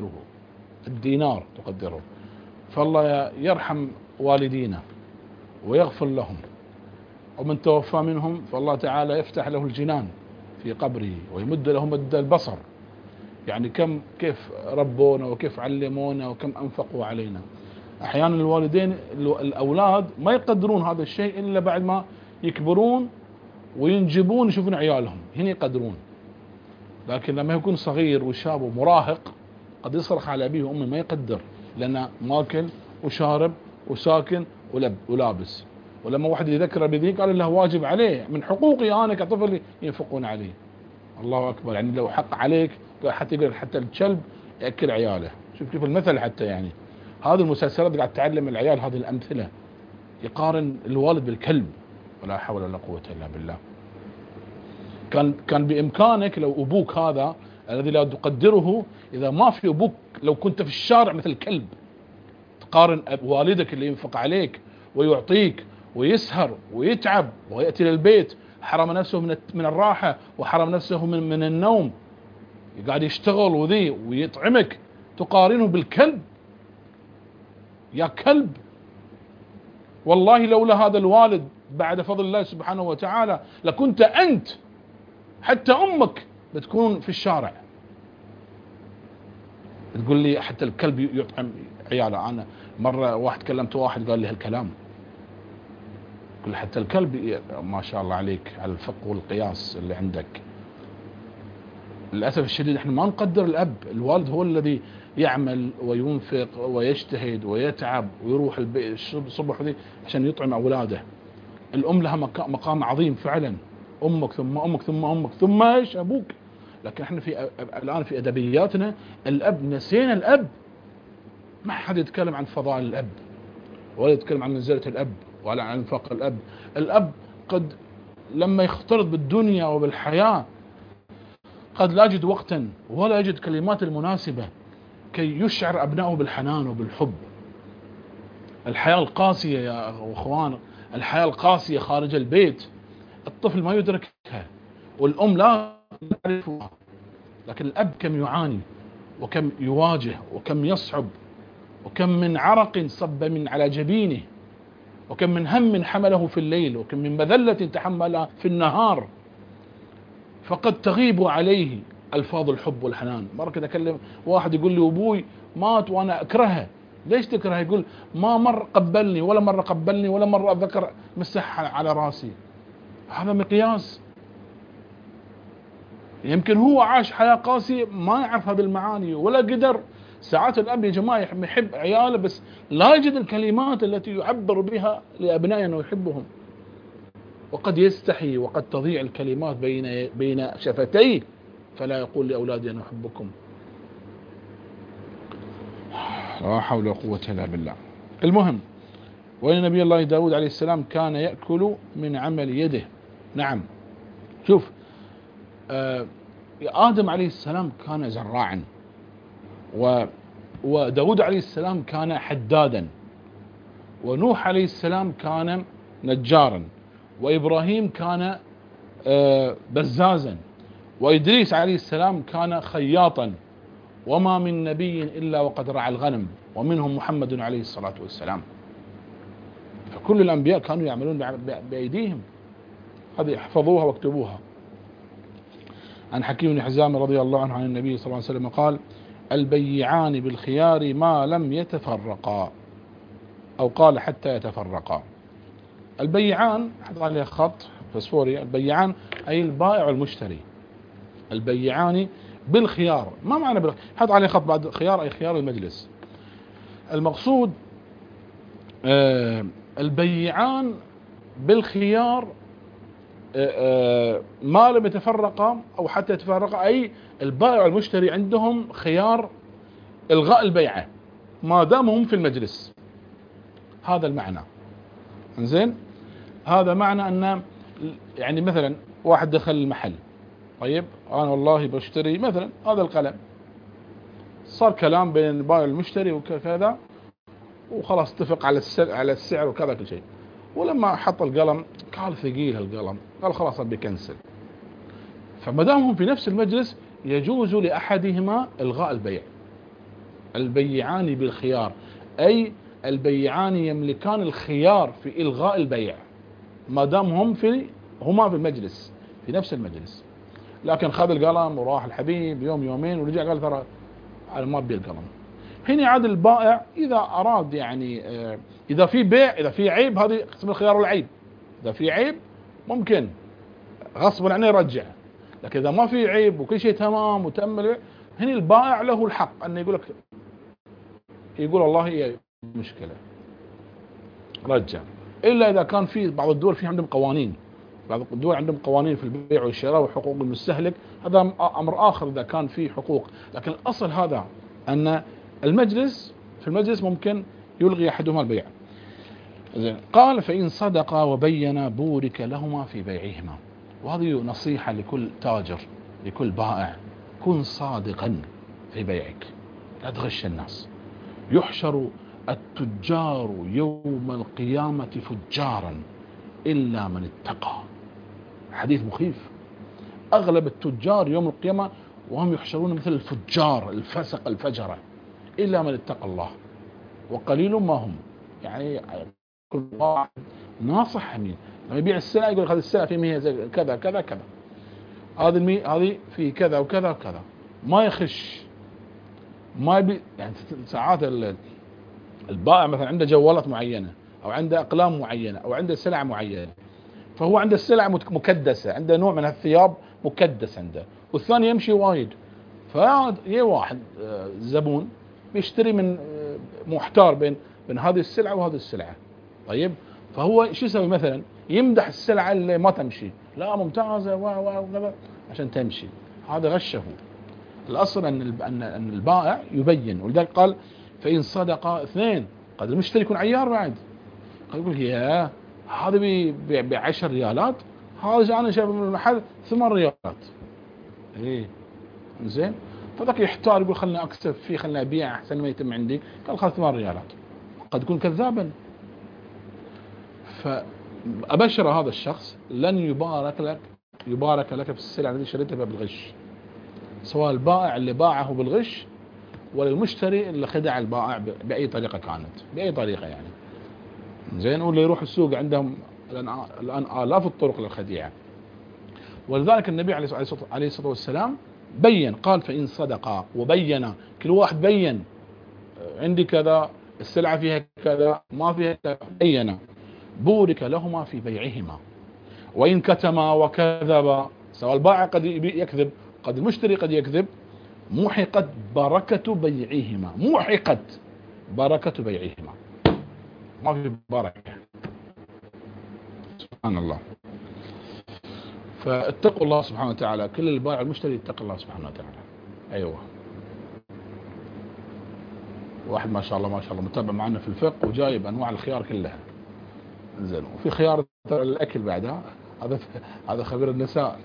تقدره. فالله يرحم والدينا ويغفر لهم، ومن توفى منهم فالله تعالى يفتح له الجنان في قبره ويمد له مد البصر. يعني كيف ربونا وكيف علمونا وكم أنفقوا علينا. أحيانا الوالدين الأولاد ما يقدرون هذا الشيء إلا بعد ما يكبرون وينجبون يشوفون عيالهم هنا يقدرون. لكن لما يكون صغير وشاب ومراهق قد يصرخ على أبيه وأمه ما يقدر، لأنه ماكل وشارب وساكن ولابس. ولما واحد يذكر بذيك قال له واجب عليه من حقوقي أنا كطفل ينفقون عليه. الله أكبر. يعني لو حق عليك حتى يقول حتى الكلب يأكل عياله. شوف كيف المثل حتى. يعني هذه المسلسلات قاعد تعلم العيال هذه الأمثلة، يقارن الوالد بالكلب. ولا حول ولا قوة إلا بالله. كان بإمكانك لو أبوك هذا الذي لا تقدره، إذا ما في أبوك، لو كنت في الشارع مثل الكلب، تقارن والدك اللي ينفق عليك ويعطيك ويسهر ويتعب ويأتي للبيت، حرم نفسه من الراحة وحرم نفسه من النوم، قاعد يشتغل وذي ويطعمك، تقارنه بالكلب. يا كلب. والله لولا هذا الوالد بعد فضل الله سبحانه وتعالى لكنت أنت حتى أمك بتكون في الشارع. تقول لي حتى الكلب يطعم عياله. أنا مرة كلمت واحد قال لي هالكلام، قل حتى الكلب. ما شاء الله عليك على الفقه والقياس اللي عندك. للأسف الشديد احنا ما نقدر الأب. الوالد هو الذي يعمل وينفق ويجتهد ويتعب ويروح البيت الصبح ذي عشان يطعم أولاده. الأم لها مقام عظيم فعلا. أمك ثم أمك ثم أمك ثم إيش؟ أبوك. لكن احنا الآن في أدبياتنا الأب، نسينا الأب. ما حد يتكلم عن فضائل الأب ولا يتكلم عن منزلة الأب ولا عن انفاق الأب. الأب قد لما يختلط بالدنيا وبالحياة قد لا يجد وقتا ولا يجد كلمات المناسبة كي يشعر أبنائه بالحنان وبالحب. الحياة القاسية يا أخوان، الحياة القاسية خارج البيت الطفل ما يدركها والأم لا تعرفها. لكن الأب كم يعاني وكم يواجه وكم يصعب، وكم من عرق صب من على جبينه، وكم من هم حمله في الليل، وكم من مذلة تحملها في النهار. فقد تغيب عليه ألفاظ الحب والحنان. مرة كده أكلم واحد يقول لي أبوي مات وأنا أكرهه. ليش تكره؟ يقول ما مرة قبلني ولا مرة قبلني ولا مرة أذكر مسح على راسي. هذا مقياس. يمكن هو عاش حياة قاسية ما يعرف هذه المعاني ولا قدر ساعات الأب يا جماعة يحب عياله بس لا يجد الكلمات التي يعبر بها لأبنائه أنه يحبهم، وقد يستحي وقد تضيع الكلمات بين شفتيه فلا يقول لأولادي أنا أحبكم. لا حول ولا قوة إلا بالله. المهم، وإن نبي الله داود عليه السلام كان يأكل من عمل يده. نعم، شوف، آدم عليه السلام كان زراعا، وداود عليه السلام كان حدادا، ونوح عليه السلام كان نجارا، وإبراهيم كان بزازا، وإدريس عليه السلام كان خياطا، وما من نبي إلا وقد رعى الغنم، ومنهم محمد عليه الصلاة والسلام. فكل الأنبياء كانوا يعملون بأيديهم. هذه احفظوها واكتبوها. عن حكيم بن حزام رضي الله عنه عن النبي صلى الله عليه وسلم قال: البيعان بالخيار ما لم يتفرقا، أو قال حتى يتفرقا. البيعان حط عليه خط فسفوري، البيعان أي البائع والمشتري. البيعان بالخيار، ما معنى حط عليه خط بعد خيار أي خيار المجلس. المقصود البيعان بالخيار ما لم يتفرقا أو حتى يتفرقا، أي البائع والمشتري عندهم خيار إلغاء البيعة ما دامهم في المجلس. هذا المعنى. إنزين، هذا معنى أن يعني مثلا واحد دخل المحل، طيب أنا والله بشتري مثلا هذا القلم، صار كلام بين البائع والمشتري وكذا، وخلاص اتفق على السعر وكذا كل شيء، ولما حط القلم قال ثقيل القلم، قال خلاص ابي كنسل. فما دامهم في نفس المجلس يجوز لأحدهما إلغاء البيع. البيعان بالخيار أي البيعان يملكان الخيار في إلغاء البيع ما دام هما في المجلس، في نفس المجلس. لكن خذ القلم وراح الحبيب يوم يومين ورجع قال ترى أنا ما أبي القلم. هنا عاد البائع إذا أراد يعني إذا في بيع، إذا في عيب، هذه قسم الخيار والعيب. إذا في عيب ممكن غصبا عنه يرجع، لكن إذا ما في عيب وكل شيء تمام وتأمل، هنا البائع له الحق أن يقول لك، يقول والله هي مشكلة رجع. إلا إذا كان في بعض الدول في عندهم قوانين، بعض الدول عندهم قوانين في البيع والشراء وحقوق المستهلك، هذا أمر آخر إذا كان في حقوق. لكن الأصل هذا أن في المجلس ممكن يلغي أحدهما البيع. قال: فإن صدقا وبينا بورك لهما في بيعهما. وهذه نصيحة لكل تاجر، لكل بائع: كن صادقا في بيعك، لا تغش الناس. يحشر التجار يوم القيامة فجارا إلا من اتقى. حديث مخيف. أغلب التجار يوم القيامة وهم يحشرون مثل الفجار الفسق الفجرة إلا من اتقى الله، وقليل ما هم. يعني كل واحد ناصح أمين لما يبيع السلعة يقول هذه السلعة في مية زي كذا كذا كذا، هذه في كذا وكذا وكذا، ما يخش، ما يبي. يعني ساعات البائع مثلا عنده جوالات معينة أو عنده أقلام معينة أو عنده سلع معينة، فهو عنده السلع مكدسة، عنده نوع من الثياب مكدس عنده، والثاني يمشي وايد. فيجي واحد زبون بيشتري من محتار بين هذه السلعة وهذه السلعة، طيب فهو شو يسوي؟ مثلا يمدح السلعة اللي ما تمشي، لا ممتازة وكذا عشان تمشي، هذا غشه. الأصل أن البائع يبين، ولذلك قال: فإن صدق اثنين. قد المشتري يكون عيار بعد، قد يقول يا هذا ب10 ريالات، هذا أنا شايف من المحل 8 ريالات. إيه زين، فذاك يحتار يقول خلنا أكسب فيه، خلنا أبيع أحسن ما يتم عندي، قال خذ 8 ريالات، قد يكون كذابا. فأبشر هذا الشخص لن يبارك لك في السلعة التي شريتها بالغش، سواء البائع اللي باعه بالغش ولا المشتري اللي خدع البائع بأي طريقة كانت، بأي طريقة يعني. زين، واللي يروح السوق عندهم الآن آلاف الطرق للخديعة. ولذلك النبي عليه الصلاة والسلام بين، قال: فإن صدقا وبينا، كل واحد بين عندي كذا، السلعة فيها كذا، ما فيها كذا، بينا بورك لهما في بيعهما. وإن كتما وكذبا، سواء البائع قد يكذب، قد المشتري قد يكذب، محقت بركة بيعهما، محقت بركة بيعهما، ما في بركة. سبحان الله. فاتقوا الله سبحانه وتعالى، كل البائع المشتري يتقي الله سبحانه وتعالى. ايوه، واحد ما شاء الله ما شاء الله متابع معنا في الفقه وجايب انواع الخيار كلها. زين، وفي خيار الاكل بعدها، هذا خبير النساء.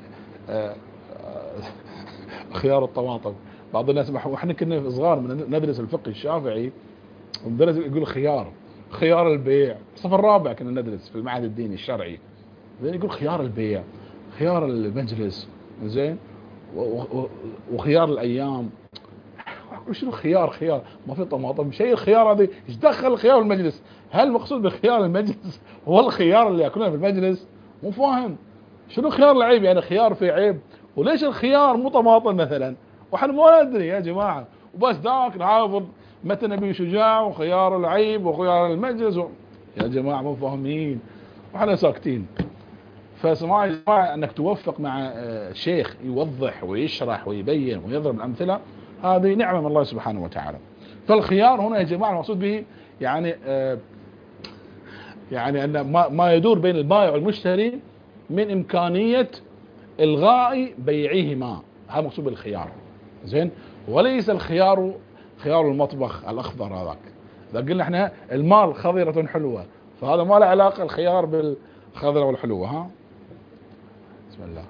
خيار الطماطم. بعض الناس واحنا كنا صغار من ندرس الفقه الشافعي، ومدرس يقول خيار البيع، الصف الرابع كنا ندرس في المعهد الديني الشرعي، زين يقول خيار البيع، خيار المجلس، زين، وخيار الايام. شنو خيار ما في طماطم شيء. الخيار هذه ايش دخل خيار المجلس؟ هل المقصود بخيار المجلس هو الخيار اللي ياكلونه في المجلس؟ مو فاهم شنو خيار العيب، يعني خيار في عيب، وليش الخيار مو طماطم مثلا؟ وحنا ما ندري يا جماعه، وبس ذاك نحافظ متى نبي شجاع وخيار العيب وخيار المجلس يا جماعه مو فاهمين وحنا ساكتين. فسماع انك توفق مع شيخ يوضح ويشرح ويبين ويضرب الامثله، هذه نعمه من الله سبحانه وتعالى. فالخيار هنا يا جماعه المقصود به يعني يعني ان ما يدور بين البائع والمشتري من امكانيه الغاء بيعهما، هذا مقصود بالخيار. زين، وليس الخيار خيار المطبخ الاخضر هذاك. اذا قلنا احنا المال خضره حلوه، فهذا ما له علاقه الخيار بالخضره والحلوه. ها، بسم الله.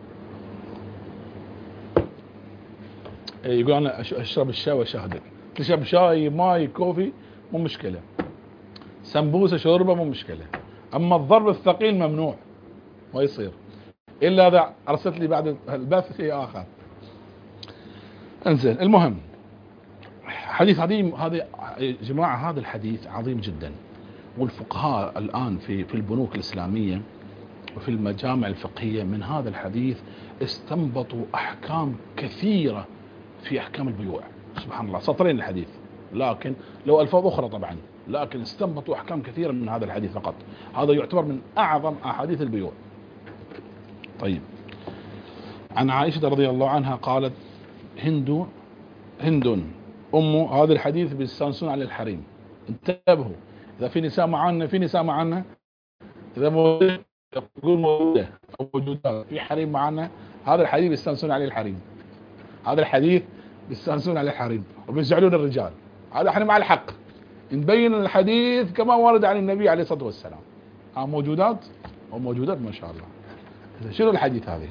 يقول انا اشرب الشاي واشاهدك، تشرب شاي ماي كوفي مو مشكله، سمبوسه شوربه مو مشكله، اما الضرب الثقيل ممنوع، ما يصير الا اذا ارسلت لي بعد البث شيء اخر. انزين، المهم حديث عظيم هذا يا جماعه، هذا الحديث عظيم جدا، والفقهاء الان في البنوك الاسلاميه وفي المجامع الفقهيه من هذا الحديث استنبطوا احكام كثيره في احكام البيوع. سبحان الله، سطرين الحديث لكن لو الفاظ اخرى طبعا، لكن استنبطوا احكام كثيره من هذا الحديث فقط. هذا يعتبر من اعظم احاديث البيوع. طيب، عن عائشه رضي الله عنها قالت: هند ام، هذا الحديث بيستانسون على الحريم. انتبهوا، اذا في نساء معنا، اذا موجود يقول موجوده او موجودات في حريم معنا، هذا الحديث بيستانسون عليه الحريم، هذا الحديث بيستانسون عليه الحريم وبيزعلون الرجال. هذا احنا مع الحق نبين الحديث كما ورد عن النبي عليه الصلاه والسلام. موجودات وموجودات ما شاء الله. شنو الحديث هذه؟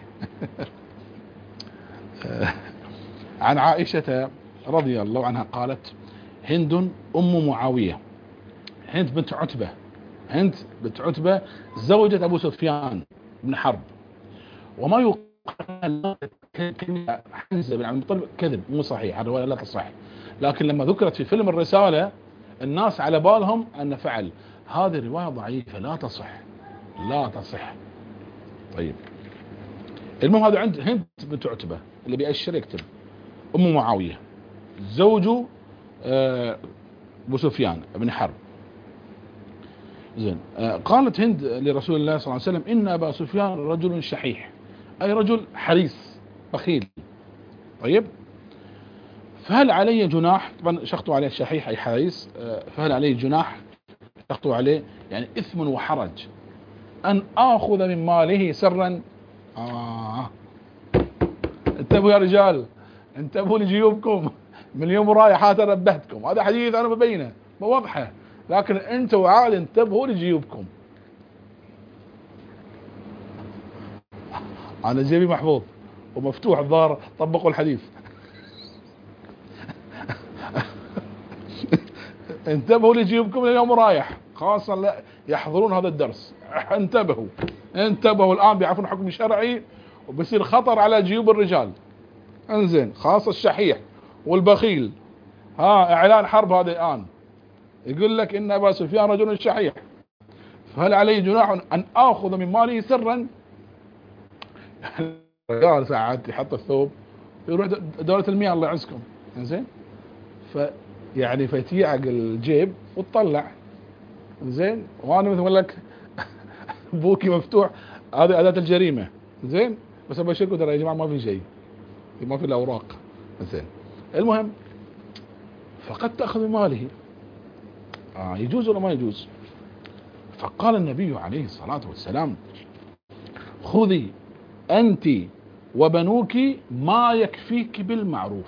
عن عائشه رضي الله عنها قالت: هند ام معاويه، هند بنت عتبه زوجة ابو سفيان بن حرب. وما يقال حمزه بن عبد المطلب كذب، مو صحيح، الروايه لا تصح، لكن لما ذكرت في فيلم الرساله الناس على بالهم ان فعل. هذه الروايه ضعيفه لا تصح. طيب، المهم هذا عند هند بنت عتبه، اللي بيأشر يكتب ام معاويه زوج ابو سفيان بن حرب. زين، قالت هند لرسول الله صلى الله عليه وسلم: ان ابا سفيان رجل شحيح، اي رجل حريص بخيل. طيب، فهل علي جناح، طبعا شخطوا عليه شحيح اي حريص، فهل علي جناح، شخطوا عليه يعني اثم وحرج، ان اخذ من ماله سرا؟ انتبهوا يا رجال، انتبهوا لجيوبكم، من اليوم رايح هذا نبهتكم، هذا حديث انا ببينه بوضحه، لكن انتوا وعال انتبهوا لجيوبكم. انا جيبي محفوظ ومفتوح، الظاهر طبقوا الحديث. انتبهوا لجيوبكم، اليوم رايح، خاصة لا يحضرون هذا الدرس. انتبهوا الان، بيعرفون حكم شرعي وبصير خطر على جيوب الرجال. انزين، خاصة الشحيح والبخيل. اعلان حرب هذا الان، يقول لك ان ابا سفيان رجل شحيح، فهل علي جناح ان اخذ من ماله سرا؟ الرجال ساعات يحط الثوب يروح دورة المياه الله يعزكم، زين، يعني فتيعق الجيب وتطلع، زين، وانا مثل اقول لك بوكي مفتوح، هذه اداة الجريمة، زين، بس ابشركم ترى يا جماعة ما في شيء، ما في الاوراق، زين. المهم فقد تأخذ من ماله، يجوز ولا ما يجوز؟ فقال النبي عليه الصلاة والسلام خذي أنت وبنوك ما يكفيك بالمعروف.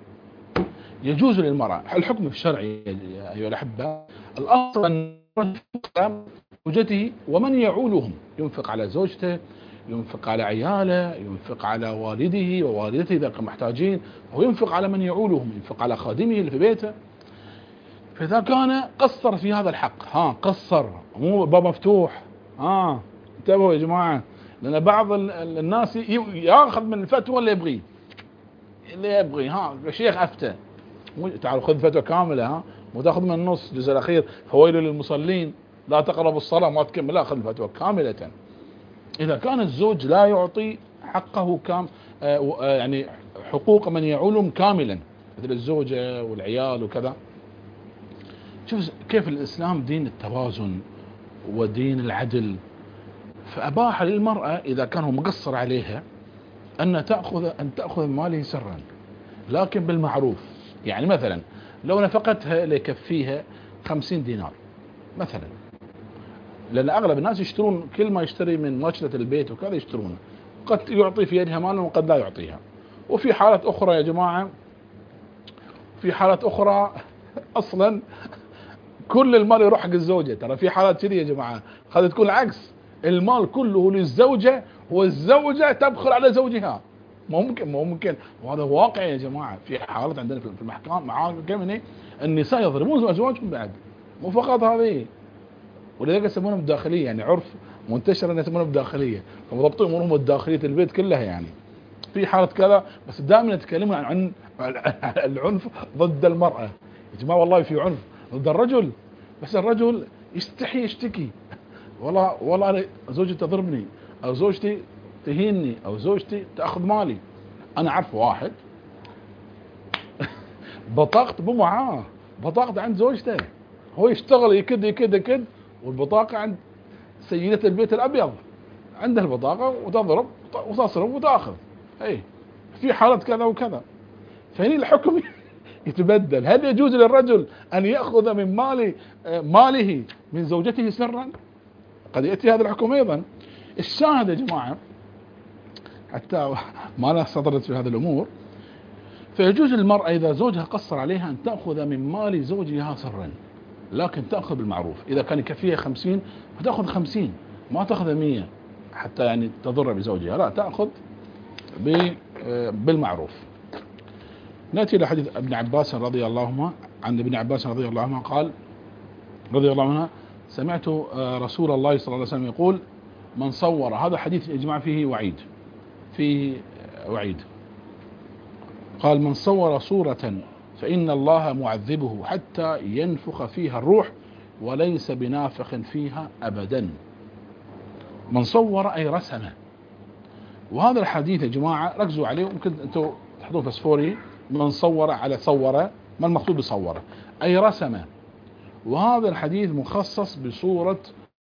يجوز للمرأة، الحكم الشرعي أيها الأحبة الأصل أن زوجته ومن يعولهم، ينفق على زوجته، ينفق على عياله، ينفق على والده ووالدته إذا كانوا محتاجين، هو ينفق على من يعولهم، ينفق على خادمه اللي في بيته. فإذا كان قصر في هذا الحق، قصر، مو باب مفتوح، انتبهوا يا جماعة، لأن بعض الناس ياخذ من الفتوى اللي يبغي الشيخ أفتى، تعالوا خذ فتوى كاملة، مو تاخذ من النص الجزء الأخير فويل للمصلين لا تقربوا الصلاة ما تكمل، لا، خذ الفتوى كاملة. إذا كان الزوج لا يعطي حقه يعني حقوق من يعولهم كاملا مثل الزوجة والعيال وكذا. شوف كيف الإسلام دين التوازن ودين العدل، فأباح للمرأة إذا كان هو مقصر عليها أن تأخذ من ماله سرا لكن بالمعروف. يعني مثلا لو نفقتها ليكفيها 50 دينار مثلا، لأن أغلب الناس يشترون كل ما يشتري من ماكلة البيت وكذا يشترونه، قد يعطي في يدها مالا وقد لا يعطيها. وفي حالات أخرى يا جماعة، في حالات أخرى أصلا كل المال يروح حق الزوجة. ترى في حالات كذي يا جماعة، هذا تكون العكس، المال كله للزوجة والزوجة تبخل على زوجها. ممكن وهذا واقع يا جماعة. في حالات عندنا في المحكمة النساء يضربون أزواجهم بعد، مو فقط هذه، ولذلك يسمونهم الداخلية، يعني عرف منتشر ان يسمونهم الداخلية، فمضبطين امورهم الداخلية البيت كلها. يعني في حالة كذا، بس دائما نتكلم عن العنف ضد المرأة. يا جماعة والله في عنف ضد الرجل، بس الرجل يستحي يشتكي، والله زوجتي تضربني، او زوجتي تهينني، او زوجتي تاخذ مالي. انا اعرف واحد بطاقت مو معاه، بطاقت عند زوجته، هو يشتغل يكد والبطاقة عند سيدة البيت الأبيض، عندها البطاقة وتضرب وتصرف وتأخذ. في حالة كذا وكذا. فهني الحكم يتبدل. هل يجوز للرجل أن يأخذ من ماله من زوجته سرا؟ قد يأتي هذا الحكم أيضا. الشاهد يا جماعة حتى ما لا صدرت في هذه الأمور، فيجوز للمرأة إذا زوجها قصر عليها أن تأخذ من مال زوجها سرا، لكن تأخذ بالمعروف. إذا كان يكفيها 50 فتأخذ 50، ما تأخذ 100 حتى يعني تضر بزوجها، لا، تأخذ بالمعروف. نأتي إلى حديث ابن عباس رضي الله عنه. عن ابن عباس رضي الله عنه قال رضي الله عنه سمعت رسول الله صلى الله عليه وسلم يقول من صور، هذا حديث يا جماعة فيه وعيد، قال من صور صورة فإن الله معذبه حتى ينفخ فيها الروح وليس بنافخ فيها أبدا. من صور أي رسمه. وهذا الحديث يا جماعة ركزوا عليه، ممكن أنتم تحطون فسفوري. من صور على صور، ما المقصود بصوره؟ أي رسمه. وهذا الحديث مخصص بصورة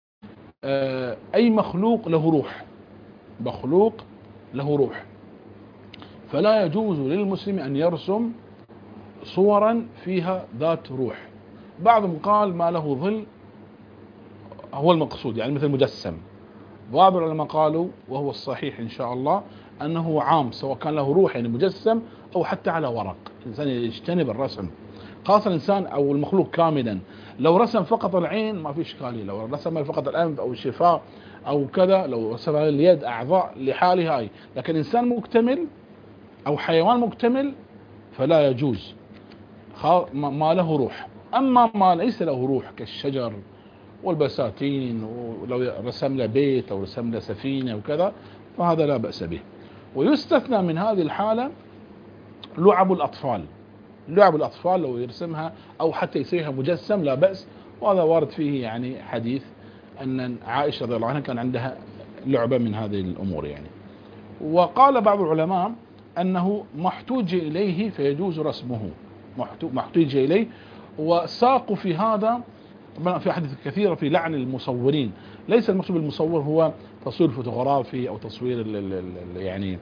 أي مخلوق له روح، مخلوق له روح، فلا يجوز للمسلم أن يرسم صورا فيها ذات روح. بعضهم قال ما له ظل هو المقصود، يعني مثل مجسم. بعض العلماء قالوا وهو الصحيح إن شاء الله أنه عام، سواء كان له روح يعني مجسم أو حتى على ورق. الإنسان يجتنب الرسم، خاصة الإنسان أو المخلوق كاملا. لو رسم فقط العين ما في إشكالية، لو رسم فقط الأنف أو الشفاه أو كذا، لو رسم اليد أعضاء لحالها هاي، لكن إنسان مكتمل أو حيوان مكتمل فلا يجوز ما له روح. أما ما ليس له روح كالشجر والبساتين، ولو رسم له بيت أو رسم له سفينة وكذا فهذا لا بأس به. ويستثنى من هذه الحالة لعب الأطفال لو يرسمها أو حتى يسويها مجسم لا بأس. وهذا وارد فيه يعني حديث أن عائشة رضي الله عنها كان عندها لعبة من هذه الأمور يعني. وقال بعض العلماء أنه محتوج إليه فيجوز رسمه، محتوج إليه. وساقوا في هذا في أحاديث كثيرة في لعن المصورين. ليس المقصود بالمصور هو تصوير فوتوغرافي أو تصوير يعني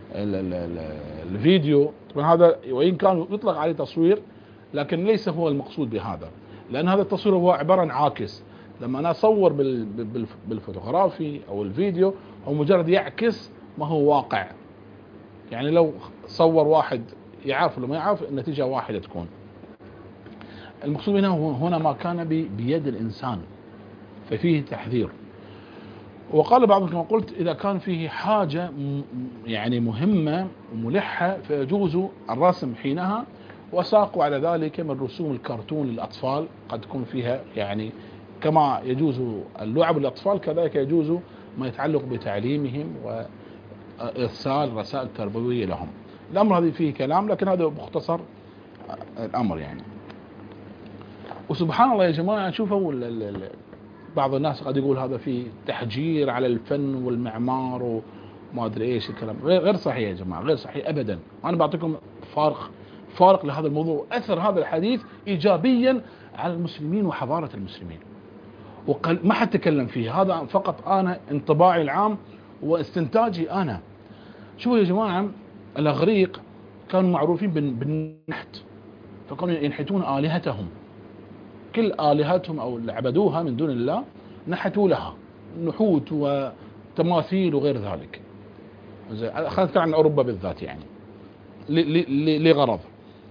الفيديو. طبعا هذا وإن كان يطلق عليه تصوير لكن ليس هو المقصود بهذا، لأن هذا التصوير هو عبارة عن عاكس. لما أنا أصور بالفوتوغرافي أو الفيديو هو مجرد يعكس ما هو واقع. يعني لو صور واحد يعرف ولا ما يعرف النتيجة واحدة تكون. المقصود هنا ما كان بيد الإنسان، ففيه تحذير. وقال بعضهم كما قلت إذا كان فيه حاجة يعني مهمة وملحة فيجوز الرسم حينها، وساقوا على ذلك من رسوم الكرتون للأطفال قد تكون فيها يعني كما يجوز اللعب للأطفال كذلك يجوز ما يتعلق بتعليمهم وإرسال رسائل تربوية لهم. الأمر هذه فيه كلام لكن هذا مختصر الأمر يعني. وسبحان الله يا جماعة شوفوا بعض الناس قد يقول هذا فيه تحجير على الفن والمعمار وما أدري إيش الكلام. غير صحيح يا جماعة، غير صحيح أبدا. أنا بعطيكم فارق لهذا الموضوع. أثر هذا الحديث إيجابيا على المسلمين وحضارة المسلمين، ما حد تكلم فيه. هذا فقط أنا انطباعي العام واستنتاجي أنا. شوفوا يا جماعة الأغريق كانوا معروفين بالنحت، فكانوا ينحتون آلهتهم، كل آلهتهم أو اللي عبدوها من دون الله نحتوا لها نحوت وتماثيل وغير ذلك. خلينا نتكلم عن أوروبا بالذات يعني لغرض.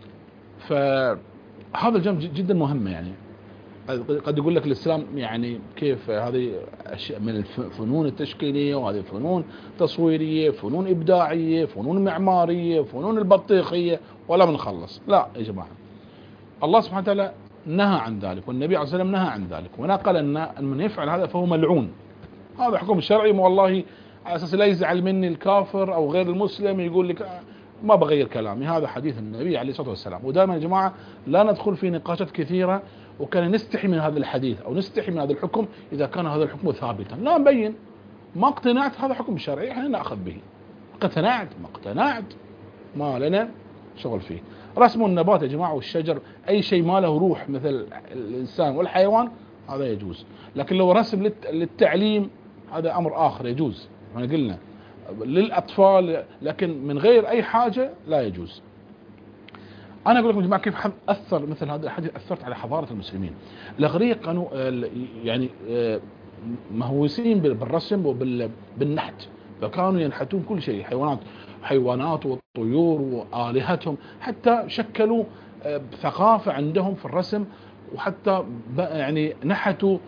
فهذا الجانب جدا مهم يعني. قد يقول لك الإسلام يعني كيف هذه أشياء من الفنون التشكيلية، وهذه فنون تصويرية، فنون إبداعية، فنون معمارية، فنون البطيخية، ولا بنخلص. لا يا جماعة، الله سبحانه وتعالى نهى عن ذلك، والنبي عليه الصلاة والسلام نهى عن ذلك، ونقل أن من يفعل هذا فهو ملعون. هذا حكم شرعي والله، على أساس لا يزعل مني الكافر أو غير المسلم يقول لك ما بغير كلامي. هذا حديث النبي عليه الصلاة والسلام. ودائما يا جماعة لا ندخل في نقاشات كثيرة، وكان نستحي من هذا الحديث أو نستحي من هذا الحكم إذا كان هذا الحكم ثابتا. لا نبين ما اقتنعت هذا حكم شرعي احنا نأخذ به، اقتنعت ما اقتنعت ما لنا شغل فيه. رسم النبات يا جماعة والشجر أي شيء ما له روح مثل الإنسان والحيوان هذا يجوز، لكن لو رسم للتعليم هذا أمر آخر يجوز. احنا قلنا للأطفال لكن من غير أي حاجة لا يجوز. أنا أقول لكم يا جماعة كيف أثر مثل هذا الحديث، أثرت على حضارة المسلمين. الأغريق كانوا يعني مهووسين بالرسم وبالنحت، فكانوا ينحتون كل شيء، حيوانات والطيور وآلهتهم، حتى شكلوا ثقافة عندهم في الرسم، وحتى يعني نحتوا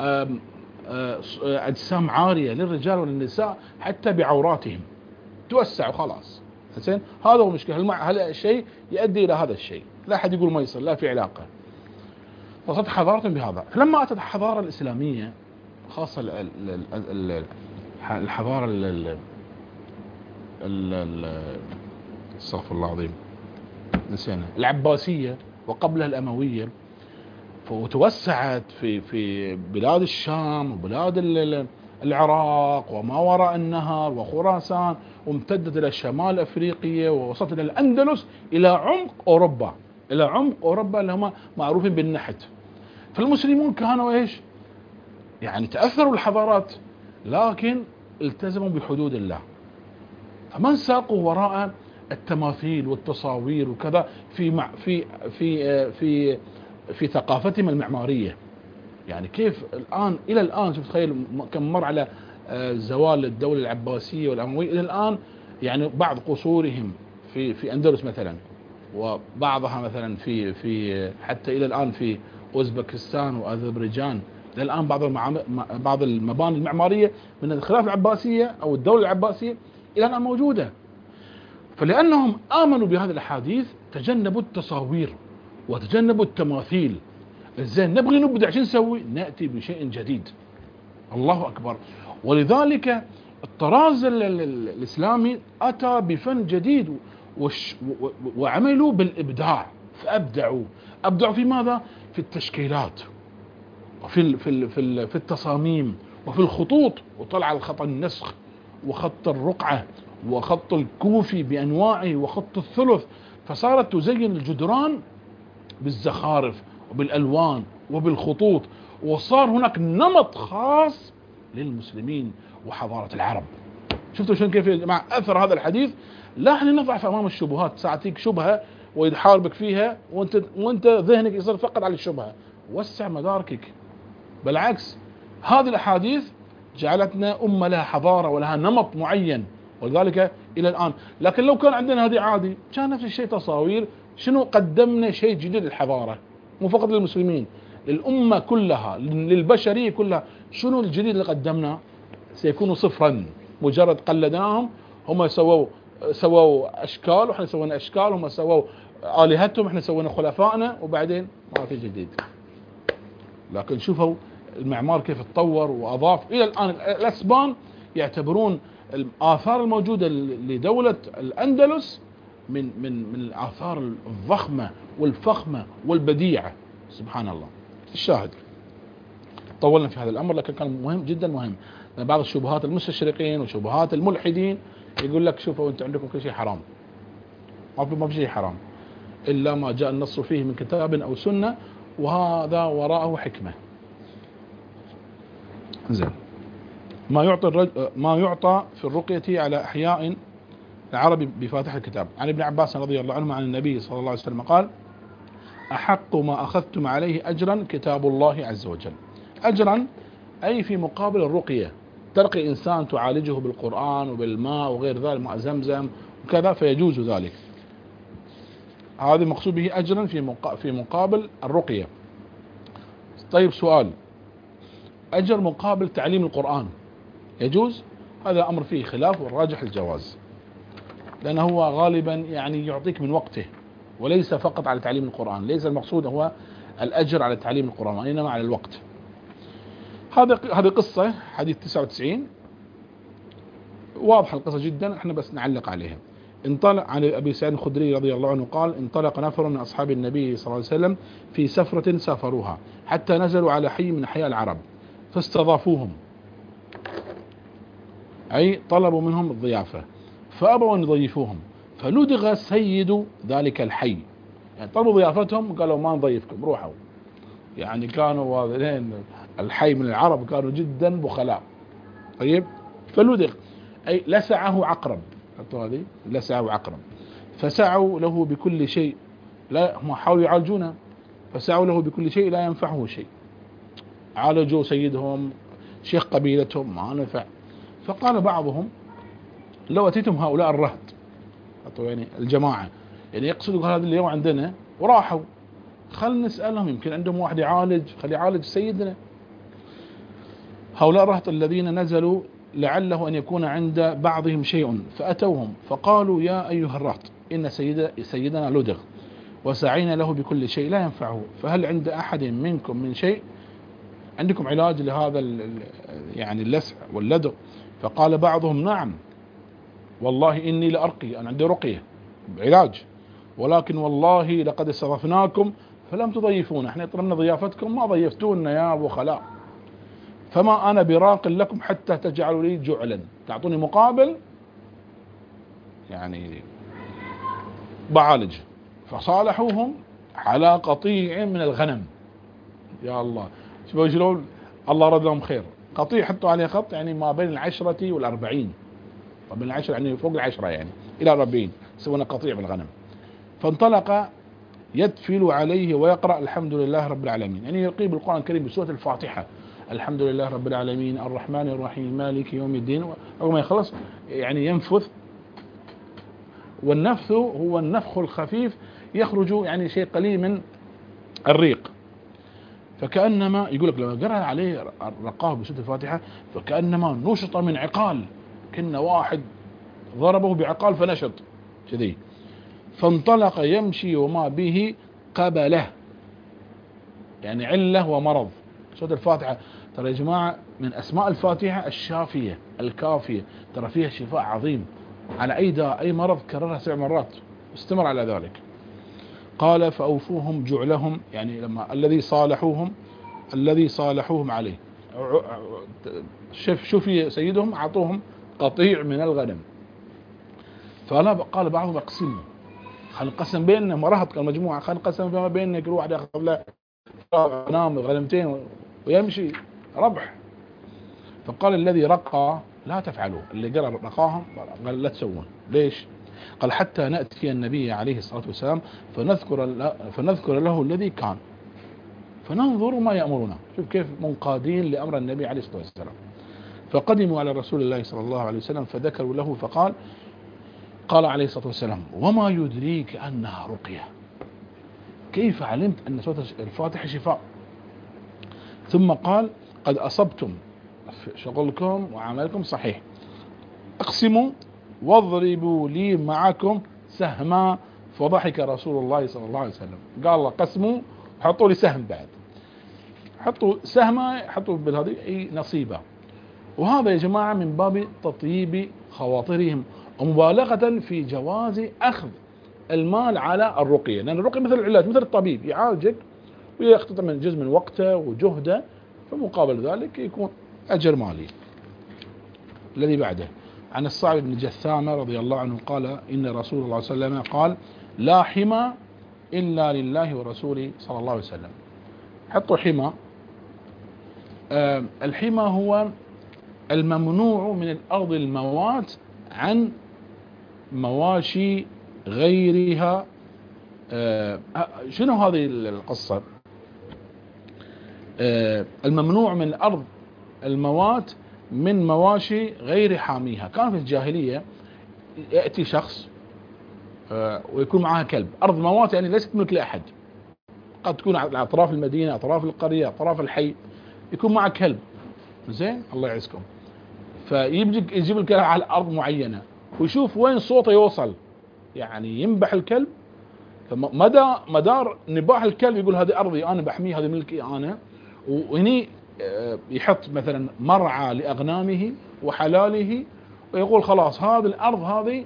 أجسام عارية للرجال وللنساء حتى بعوراتهم توسعوا خلاص. زين هذا هو المشكلة. هل الشيء يؤدي إلى هذا الشيء؟ لا أحد يقول ما يصير، لا في علاقة. وصلت حضارتهم بهذا. فلما أتت الحضارة الإسلامية خاصة الحضارة استغفر الله العظيم نسينا، العباسية وقبلها الأموية، وتوسعت في بلاد الشام وبلاد العراق وما وراء النهر وخراسان، وامتدت إلى شمال أفريقيا ووصلت إلى الأندلس، إلى عمق أوروبا، إلى عمق أوروبا اللي هم معروفين بالنحت. فالمسلمون كانوا إيش يعني تأثروا الحضارات لكن التزموا بحدود الله، فما انساقوا وراء التماثيل والتصاوير وكذا في في في في في ثقافتهم المعمارية. يعني كيف الآن إلى الآن شوف تخيل كم مر على زوال الدولة العباسية والأموية إلى الآن، يعني بعض قصورهم في أندلس مثلا، وبعضها مثلا في حتى إلى الآن في أوزبكستان وأذربيجان. إلى الآن بعض المباني المعمارية من الخلافة العباسية أو الدولة العباسية إلى الآن موجودة. فلأنهم آمنوا بهذه الأحاديث تجنبوا التصاوير وتجنبوا التماثيل. زين نبغي نبدع شو نسوي؟ نأتي بشيء جديد. الله أكبر. ولذلك الطراز الإسلامي أتى بفن جديد وعملوا بالإبداع، فأبدعوا في ماذا؟ في التشكيلات وفي التصاميم وفي الخطوط، وطلع الخط النسخ وخط الرقعة وخط الكوفي بأنواعه وخط الثلث، فصارت تزين الجدران بالزخارف وبالألوان وبالخطوط، وصار هناك نمط خاص للمسلمين وحضارة العرب. شفتوا شلون كيف يا جماعة أثر هذا الحديث؟ لا احنا نضعف أمام الشبهات، ساعتك شبهة ويحاربك فيها وانت ذهنك يصير فقط على الشبهة. وسع مداركك. بالعكس، هذه الأحاديث جعلتنا أمة لها حضارة ولها نمط معين، ولذلك إلى الآن. لكن لو كان عندنا هذه عادي كان نفس الشيء تصاوير. شنو قدمنا؟ شيء جديد للحضارة، مو فقط للمسلمين، للأمة كلها، للبشرية كلها. شنو الجديد اللي قدمناه؟ سيكون صفرا، مجرد قلدناهم. هم سووا أشكال وإحنا سوينا أشكال، هم سووا آلهتهم إحنا سوينا خلفائنا، وبعدين ما في جديد. لكن شوفوا المعمار كيف تطور وأضاف. إلى الآن الأسبان يعتبرون الآثار الموجودة لدولة الأندلس من الآثار الضخمة والفخمة والبديعة. سبحان الله. الشاهد، طولنا في هذا الأمر لكن كان مهم جدا مهم. بعض الشبهات المستشرقين وشبهات الملحدين يقول لك شوفوا أنت عندكم كل شيء حرام. ما في شيء حرام إلا ما جاء النص فيه من كتاب أو سنة، وهذا وراءه حكمة. زين. ما يعطى في الرقية على أحياء العرب بفاتح الكتاب. عن ابن عباس رضي الله عنهما عن النبي صلى الله عليه وسلم قال: أحق ما أخذتم عليه أجرا كتاب الله عز وجل. أجرا أي في مقابل الرقية، ترقي إنسان تعالجه بالقرآن وبالماء وغير ذلك، ماء زمزم وكذا، فيجوز ذلك. هذا مقصود به أجرا في مقابل الرقية. طيب سؤال، أجر مقابل تعليم القرآن يجوز؟ هذا أمر فيه خلاف، والراجح الجواز، لأنه هو غالبا يعني يعطيك من وقته، وليس فقط على تعليم القرآن. ليس المقصود هو الأجر على تعليم القرآن، وإنما على الوقت. هذه قصة حديث 99 واضحة القصة جدا، احنا بس نعلق عليها. انطلق عن أبي سعيد الخدري رضي الله عنه قال: انطلق نفر من أصحاب النبي صلى الله عليه وسلم في سفرة سافروها حتى نزلوا على حي من أحياء العرب فاستضافوهم، أي طلبوا منهم الضيافة، فأبوا أن يضيفوهم، فلدغ سيد ذلك الحي. يعني طلبوا ضيافتهم قالوا ما نضيفكم، روحوا. يعني كانوا واضحين الحي من العرب كانوا جدا بخلاء. طيب، فلدغ أي لسعه عقرب. هذه لسعه عقرب، فسعوا له بكل شيء. لا، هم حاولوا يعالجونه، فسعوا له بكل شيء لا ينفعه شيء. عالجوا سيدهم شيخ قبيلتهم ما نفع. فقال بعضهم: لو أتيتم هؤلاء الرهط، يعني الجماعة، يعني يقصدوا هذا اليوم عندنا وراحوا، خل نسألهم يمكن عندهم واحد يعالج، خلي يعالج سيدنا. هؤلاء الرهط الذين نزلوا لعله أن يكون عند بعضهم شيء، فأتوهم فقالوا: يا أيها الرهط، إن سيدنا لدغ وسعينا له بكل شيء لا ينفعه، فهل عند أحد منكم من شيء؟ عندكم علاج لهذا يعني اللسع واللدغ؟ فقال بعضهم: نعم والله إني لأرقي، أنا عندي رقية علاج، ولكن والله لقد استضفناكم فلم تضيفونا، احنا طلبنا ضيافتكم ما ضيفتونا يا أبو خلاء، فما أنا براق لكم حتى تجعلوا لي جعلا، تعطوني مقابل يعني بعالج. فصالحوهم على قطيع من الغنم. يا الله، شوفوا شلون الله رد لهم خير. قطيع حطوا عليه خط، يعني ما بين 10 و40، ما بين 10 يعني فوق 10 يعني إلى 40 سوينا قطيع بالغنم. فانطلق يدفل عليه ويقرأ الحمد لله رب العالمين، يعني يلقي بالقرآن الكريم بسورة الفاتحة: الحمد لله رب العالمين الرحمن الرحيم مالك يوم الدين. أول ما يخلص يعني ينفث، والنفث هو النفخ الخفيف، يخرج يعني شيء قليل من الريق. فكأنما يقول لك لما قرأ عليه رقاه بسورة الفاتحة فكأنما نشط من عقال، كأن واحد ضربه بعقال فنشط كذي. فانطلق يمشي وما به قبله، يعني علة ومرض. سورة الفاتحة ترى يا جماعة من أسماء الفاتحة الشافية الكافية، ترى فيها شفاء عظيم على أي داء أي مرض، كررها 7 مرات، استمر على ذلك. قال: فأوفوهم جعلهم، يعني لما الذي صالحوهم عليه، شوفي سيدهم أعطوهم قطيع من الغنم. قال بعضهم: اقسموا، خلينا نقسم بيننا، مرهط المجموعة، خلينا نقسم فيما بيننا، كل واحد ياخذ له غنم غنمتين ويمشي ربح. فقال الذي رقى لا تفعلوا. اللي قرأ رقاهم قال لا تسوون. ليش؟ قال حتى نأتي النبي عليه الصلاة والسلام فنذكر له الذي كان فننظر ما يأمرنا. شوف كيف منقادين لأمر النبي عليه الصلاة والسلام. فقدموا على رسول الله صلى الله عليه وسلم فذكروا له قال عليه الصلاة والسلام وما يدريك أنها رقية؟ كيف علمت أن سورة الفاتحة شفاء؟ ثم قال قد أصبتم، شغلكم وعملكم صحيح، اقسموا واضربوا لي معكم سهما. فضحك رسول الله صلى الله عليه وسلم. قال الله قسموا حطوا لي سهم بعد، حطوا سهمة، حطوا بالهذه اي نصيبه. وهذا يا جماعة من باب تطيب خواطرهم ومبالغة في جواز أخذ المال على الرقية، لأن الرقية مثل العلاج، مثل الطبيب يعالجك ويقتطع من جزء من وقته وجهده، فمقابل ذلك يكون أجر مالي. الذي بعده عن الصعب بن جثامة رضي الله عنه قال إن رسول الله صلى الله عليه وسلم قال لا حمى إلا لله ورسوله صلى الله عليه وسلم. حطوا حمى. الحمى هو الممنوع من الأرض الموات عن مواشي غيرها. شنو هذه القصة؟ الممنوع من الأرض الموات من مواشي غير حاميها. كان في الجاهلية يأتي شخص ويكون معها كلب، أرض موات يعني ليست ملك لأحد، قد تكون على أطراف المدينة، أطراف القرية، أطراف الحي، يكون معه كلب. زين الله يعزكم. فيجيب الكلب على أرض معينة ويشوف وين صوته يوصل، يعني ينبح الكلب، مدار نباح الكلب يقول هذه أرضي أنا بحميه، هذه ملكي أنا. وهني يحط مثلا مرعى لأغنامه وحلاله ويقول خلاص هذه الأرض هذه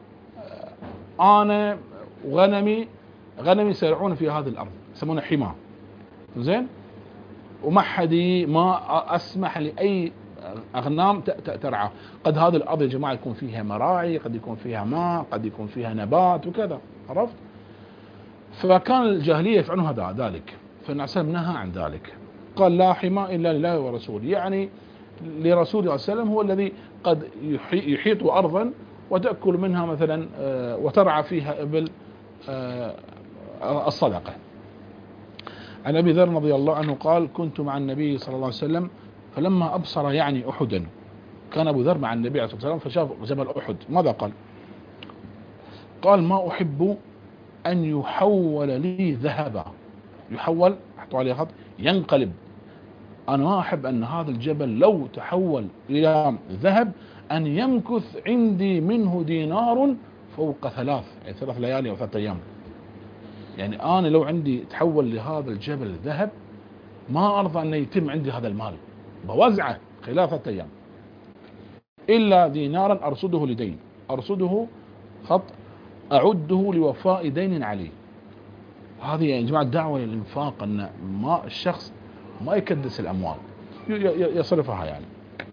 أنا وغنمي يسيرعون في هذه الأرض، يسمونه حماه. زين. وما حد ما أسمح لأي أغنام ترعى. قد هذه الأرض يا جماعة يكون فيها مراعي، قد يكون فيها ماء، قد يكون فيها نبات وكذا، عرفت؟ فكان الجاهلية يفعلون ذلك، فالنبي صلى الله عليه وسلم نهى عن ذلك. قال لا حماء إلا لله ورسوله، يعني لرسول الله صلى الله عليه وسلم هو الذي قد يحيط أرضا وتأكل منها مثلا وترعى فيها إبل الصدقة. عن أبي ذر رضي الله عنه قال كنت مع النبي صلى الله عليه وسلم فلما أبصر يعني أحدا. كان أبو ذر مع النبي عليه الصلاة والسلام فشاف جبل أحد، ماذا قال؟ قال ما أحب أن يحول لي ذهبا. يحول حطوا عليه خط، ينقلب. أنا ما أحب أن هذا الجبل لو تحول إلى ذهب أن يمكث عندي منه دينار فوق 3 ليالي أو 3 أيام. يعني أنا لو عندي تحول لهذا الجبل ذهب ما أرضى أن يتم عندي هذا المال، بوزعه خلال 3 أيام، إلا دينارا أرصده لدين، أرصده خط أعده لوفاء دين عليه. هذه يا جماعة دعوة للإنفاق، أن ما الشخص ما يكدس الأموال، يصرفها يعني.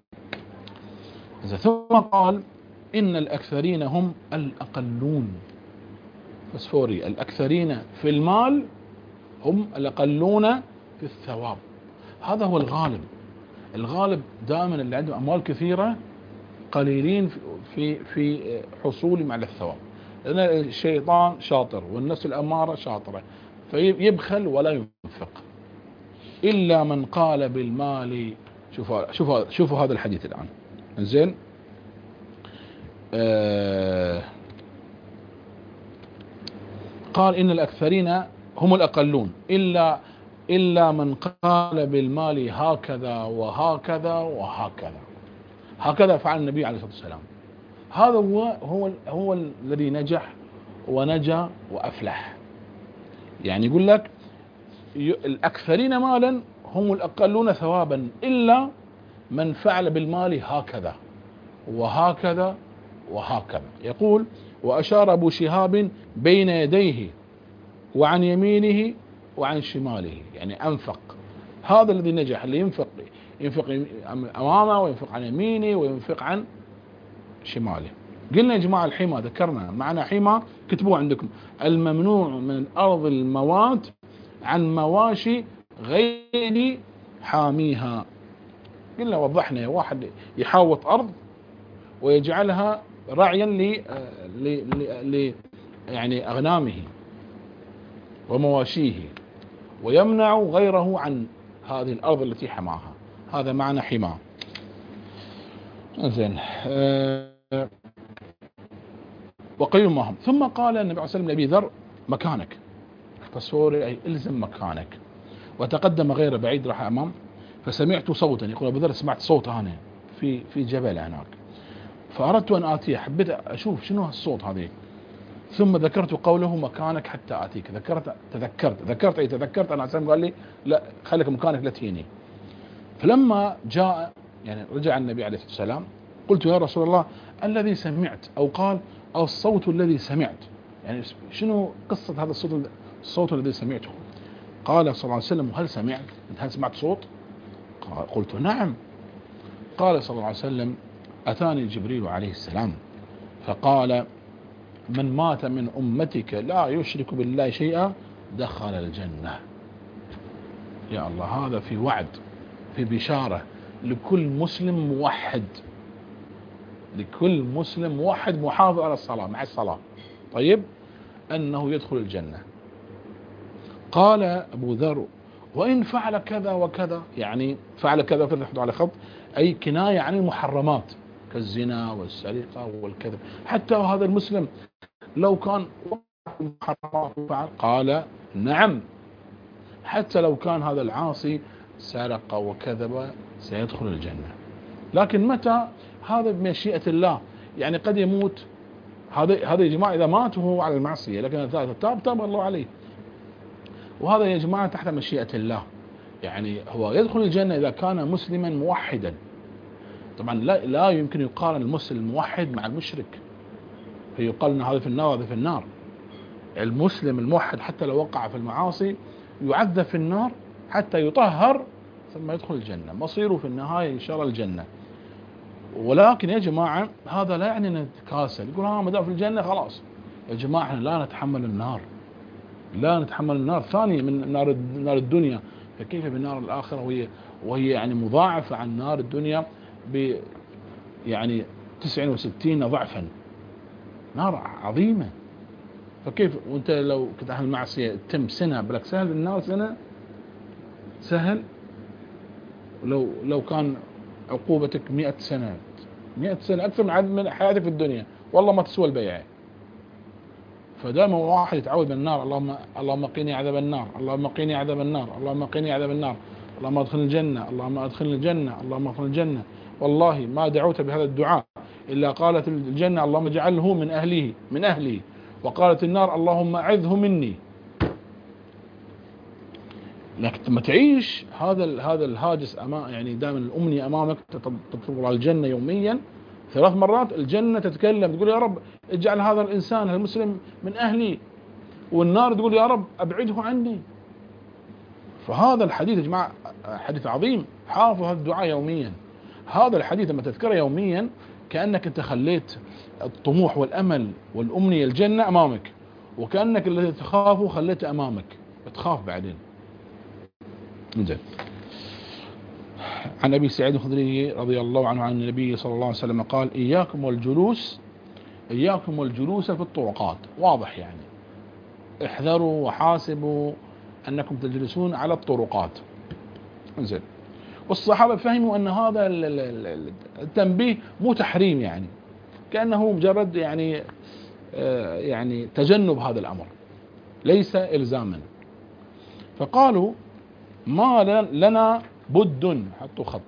ثم قال إن الأكثرين هم الأقلون. فسفوري الأكثرين في المال هم الأقلون في الثواب. هذا هو الغالب دائما اللي عندهم أموال كثيرة قليلين في حصولهم على الثواب، لأن الشيطان شاطر والنفس الأمارة شاطرة، فيبخل ولا ينفق. إلا من قال بالمال. شوفوا هذا الحديث الآن. زين. قال إن الأكثرين هم الأقلون إلا من قال بالمال هكذا وهكذا وهكذا. هكذا فعل النبي عليه الصلاة والسلام. هذا هو الذي نجح ونجا وأفلح. يعني يقول لك الأكثرين مالا هم الأقلون ثوابا إلا من فعل بالمال هكذا وهكذا وهكذا. يقول وأشار أبو شهاب بين يديه وعن يمينه وعن شماله، يعني أنفق. هذا الذي نجح، اللي ينفق أمامه وينفق عن يمينه وينفق عن شماله. قلنا يا جماعة الحمى، ذكرنا معنى حمى، كتبوه عندكم، الممنوع من الأرض الموات عن مواشي غير حاميها. قلنا وضحنا واحد يحاوط أرض ويجعلها راعيا ل يعني أغنامه ومواشيه، ويمنع غيره عن هذه الأرض التي حماها. هذا معنى حماه. زين. وقيل معهم. ثم قال النبي عليه الصلاة والسلام لأبي ذر: مكانك، فصوري أي إلزم مكانك. وتقدم غير بعيد، راح أمام، فسمعت صوتا، يقول أبو ذر: سمعت صوت أنا في جبل هناك، فأردت أن آتيه، حبيت أشوف شنو هالصوت هذه. ثم ذكرت قوله: مكانك حتى آتيك. تذكرت أنا عسلم قال لي: لا، خليك مكانك لا تهيني. فلما جاء يعني رجع النبي عليه الصلاة والسلام، قلت: يا رسول الله، الذي سمعت، أو قال الصوت الذي سمعت، يعني شنو قصة هذا الصوت الذي سمعته؟ قال صلى الله عليه وسلم: هل سمعت صوت؟ قلت: نعم. قال صلى الله عليه وسلم: أتاني جبريل عليه السلام فقال: من مات من أمتك لا يشرك بالله شيئا دخل الجنة. يا الله، هذا في وعد، في بشارة لكل مسلم موحد، لكل مسلم موحد محافظ على الصلاة مع الصلاة، طيب، أنه يدخل الجنة. قال أبو ذر: وإن فعل كذا وكذا، يعني فعل كذا وكذا على خط، أي كناية عن المحرمات كالزنا والسرقة والكذب. حتى هذا المسلم لو كان محرمات فعل، قال: نعم، حتى لو كان هذا العاصي سرق وكذب سيدخل الجنة. لكن متى؟ هذا بمشيئة الله، يعني قد يموت هذا يا جماعة إذا مات وهو على المعصية، لكن إذا تاب الله عليه، وهذا يا جماعة تحت مشيئة الله. يعني هو يدخل الجنة إذا كان مسلما موحدا. طبعا لا يمكن يقارن المسلم الموحد مع المشرك، فيقال أن هذا في النار وهذا في النار. المسلم الموحد حتى لو وقع في المعاصي يعذب في النار حتى يطهر ثم يدخل الجنة، مصيره في النهاية إن شاء الله الجنة. ولكن يا جماعة هذا لا يعني نتكاسل، يقول: ما دام في الجنة خلاص. يا جماعة احنا لا نتحمل النار، لا نتحمل النار ثانية من نار الدنيا، فكيف بالنار الآخرة وهي يعني مضاعفة عن نار الدنيا يعني 69 ضعفا، نار عظيمة. فكيف وانت لو كنت أهل المعصية تم سنة بلك سهل النار سنة؟ سهل؟ لو كان عقوبتك 100 سنة، 100 سنة أكثر من حياتك في الدنيا، والله ما تسوى البيع. فدائما واحد يتعوذ من النار: اللهم قيني عذاب النار، اللهم قيني عذاب النار، اللهم قيني عذاب النار، اللهم ادخلني الجنة، اللهم ادخلني الجنة، اللهم ادخلني الجنة. والله ما دعوت بهذا الدعاء إلا قالت الجنة: اللهم اجعله من أهلي، وقالت النار: اللهم أعذه مني. لكن لما تعيش هذا الهاجس يعني دائما الأمنية أمامك، تطلب على الجنة يوميا 3 مرات، الجنة تتكلم تقول: يا رب اجعل هذا الإنسان المسلم من أهلي، والنار تقول: يا رب أبعده عني. فهذا الحديث يا جماعة حديث عظيم، حافظ هذا الدعاء يوميا. هذا الحديث لما تذكره يوميا كأنك انت خليت الطموح والأمل والأمنية الجنة أمامك، وكأنك الذي تخافه خليته أمامك، بتخاف بعدين. زين. عن أبي سعيد الخدري رضي الله عنه عن النبي صلى الله عليه وسلم قال: إياكم والجلوس في الطرقات. واضح يعني، احذروا وحاسبوا أنكم تجلسون على الطرقات. زين. والصحابة فهموا أن هذا التنبيه مو تحريم، يعني كأنه مجرد يعني تجنب هذا الأمر، ليس إلزاما. فقالوا: ما لنا بد، حطوا خط،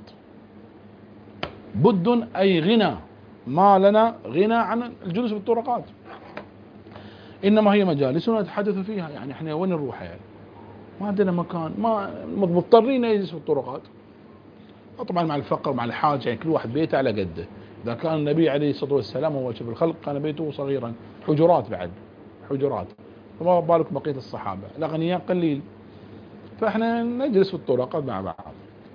بد أي غنى، ما لنا غنى عن الجلوس في الطرقات، إنما هي مجالسنا نتحدث فيها. يعني احنا وين نروح؟ يعني ما عندنا مكان، ما مضطرين نجلس في الطرقات. طبعا مع الفقر مع الحاجة، يعني كل واحد بيته على قده. إذا كان النبي عليه الصلاة والسلام هو شوف الخلق كان بيته صغيرا، حجرات، بعد حجرات، فما بالك بقية الصحابة الأغنياء قليل، فاحنا نجلس في الطرقات مع بعض.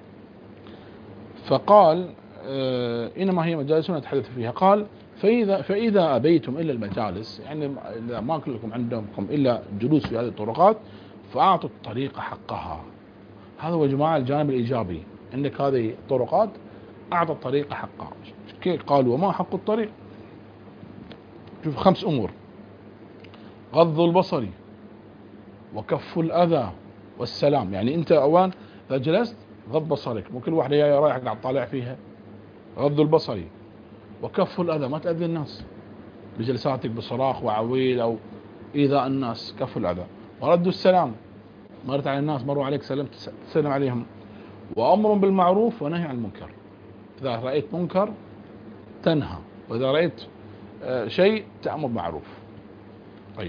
فقال: إنما هي مجالسنا نتحدث فيها. قال: فإذا أبيتم إلا المجالس، يعني إذا ما كلكم عندكم إلا جلوس في هذه الطرقات، فأعطوا الطريق حقها. هذا هو يا جماعة الجانب الإيجابي، عندك هذه الطرقات، أعطى الطريق حقها. اوكي. قال وما حق الطريق؟ شوف 5 امور: غض البصر، وكف الاذى، والسلام. يعني انت اوان اذا جلست غض بصرك، مو كل واحده جايه رايح قاعد طالع فيها. غض البصر، وكف الاذى، ما تاذي الناس بجلساتك بصراخ وعويل او ايذاء الناس. كف الاذى. ورد السلام، مرت على الناس مروا عليك سلمت تسلم عليهم. وامر بالمعروف ونهي عن المنكر، اذا رايت منكر تنهى، واذا رايت شيء تأمر معروف. طيب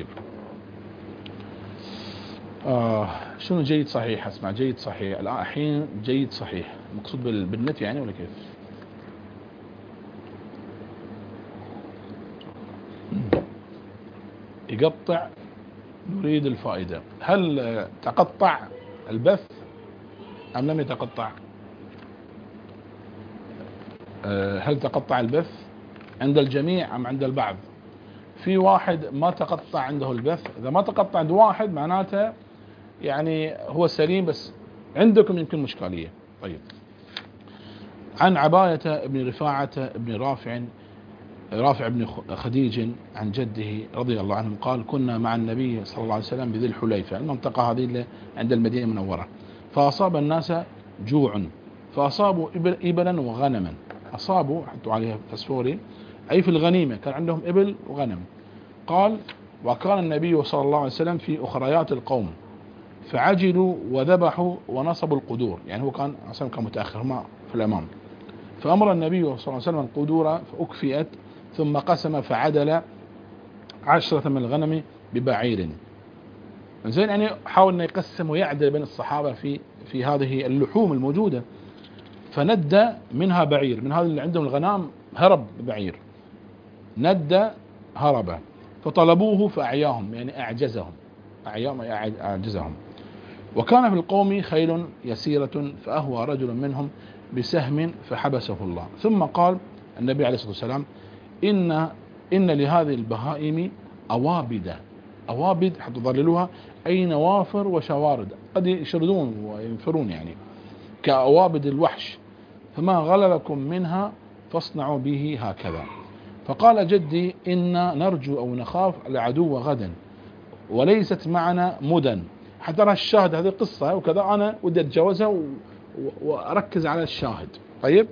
شنو جيد صحيح؟ اسمع، جيد صحيح الحين جيد صحيح مقصود بالنت يعني ولا كيف؟ يقطع، نريد الفائدة. هل تقطع البث أم لم يتقطع؟ هل تقطع البث عند الجميع أم عند البعض؟ في واحد ما تقطع عنده البث. إذا ما تقطع عند واحد معناته يعني هو سليم، بس عندكم يمكن مشكلية. طيب. عن عباية ابن رفاعة ابن رافع بن خديج عن جده رضي الله عنه قال: كنا مع النبي صلى الله عليه وسلم بذي الحليفة، المنطقة هذه اللي عند المدينة المنورة، فأصاب الناس جوع فأصابوا إبلا وغنما. أصابوا، حطوا عليها فسفوري، أي في الغنيمة، كان عندهم إبل وغنم. قال: وكان النبي صلى الله عليه وسلم في أخريات القوم فعجلوا وذبحوا ونصبوا القدور. يعني هو كان أصلا كان متأخر، ما في الأمام. فأمر النبي صلى الله عليه وسلم القدور فأكفئت، ثم قسم فعدل 10 من الغنم ببعير. زين، يعني حاول أن يقسم ويعدل بين الصحابة في هذه اللحوم الموجودة. فند منها بعير، من هذا اللي عندهم الغنام هرب بعير، ند هرب. فطلبوه فأعياهم، يعني أعجزهم. وكان في القوم خيل يسيرة فأهوى رجل منهم بسهم فحبسه الله. ثم قال النبي عليه الصلاة والسلام: إن لهذه البهائم أوابد حتى تضللوها، أي نوافر وشوارد، قد يشردون وينفرون يعني كأوابد الوحش، فما غلبكم منها فاصنعوا به هكذا. فقال جدي: إنا نرجو أو نخاف العدو غدا، وليست معنا مدن. حتى رأى الشاهد هذه القصة وكذا، أنا ودي أتجاوزها وأركز على الشاهد. طيب،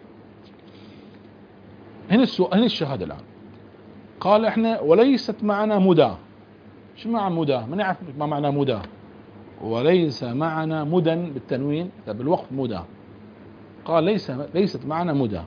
هنا الشاهد الآن. قال: إحنا وليست معنا مدى. شو معنى مدى؟ من يعرف ما معنى مدى؟ وليس معنا مدن بالتنوين بالوقت مدى. قال: ليست معنا مدى.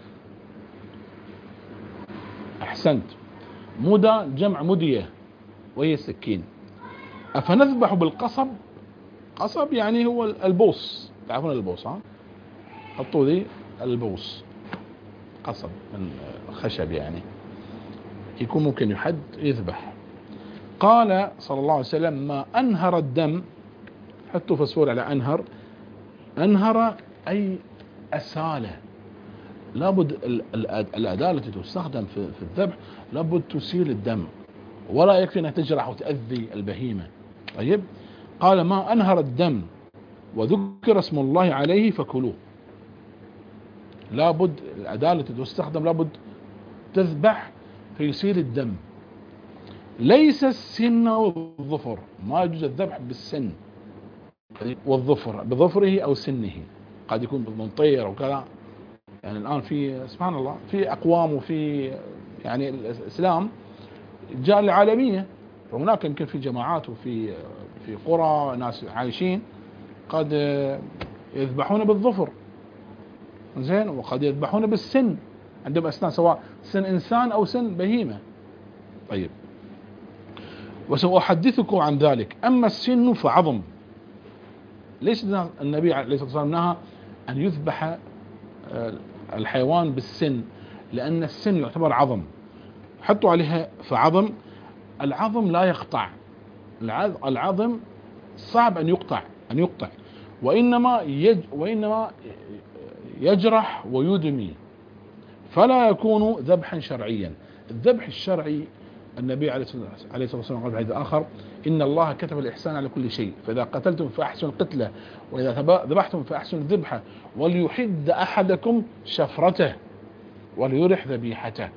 أحسنت. مدى جمع مدية وهي السكين. أفنذبح بالقصب؟ قصب يعني هو البوص، تعرفون البوص؟ ها، حطوا ذي البوص، قصب من خشب يعني، يكون ممكن يحد يذبح. قال صلى الله عليه وسلم: ما أنهر الدم. حطوا فسفور على أنهر أي أسالة. لابد الأداة التي تستخدم في الذبح لابد تسيل الدم، ولا يكفي أنها تجرح وتأذي البهيمة. طيب، قال: ما أنهر الدم وذكر اسم الله عليه فكلوه. لابد الأداة التي تستخدم لابد تذبح فيسيل الدم. ليس السن والظفر، ما يجوز الذبح بالسن والظفر، بظفره أو سنه، قد يكون بالمنطير وكذا. يعني الآن في سبحان الله في أقوام وفي يعني الإسلام جاء العالمية، فهناك يمكن في جماعات وفي قرى ناس عايشين قد يذبحون بالظفر، زين، وقد يذبحون بالسن، عندهم أسنان سواء سن إنسان أو سن بهيمة. طيب، وسأحدثكم عن ذلك. أما السن فعظم. ليش النبي عليه الصلاة والسلام نهى أن يذبح الحيوان بالسن؟ لأن السن يعتبر عظم. حطوا عليها فعظم. العظم لا يقطع، العظم صعب أن يقطع، وإنما يجرح ويدمي، فلا يكون ذبحا شرعيا. الذبح الشرعي النبي عليه الصلاة والسلام قال في حديث آخر: إن الله كتب الإحسان على كل شيء، فإذا قتلتم فأحسنوا القتلة، وإذا ذبحتم فأحسنوا الذبحة، وليحد أحدكم شفرته. وليرح ذبيحته.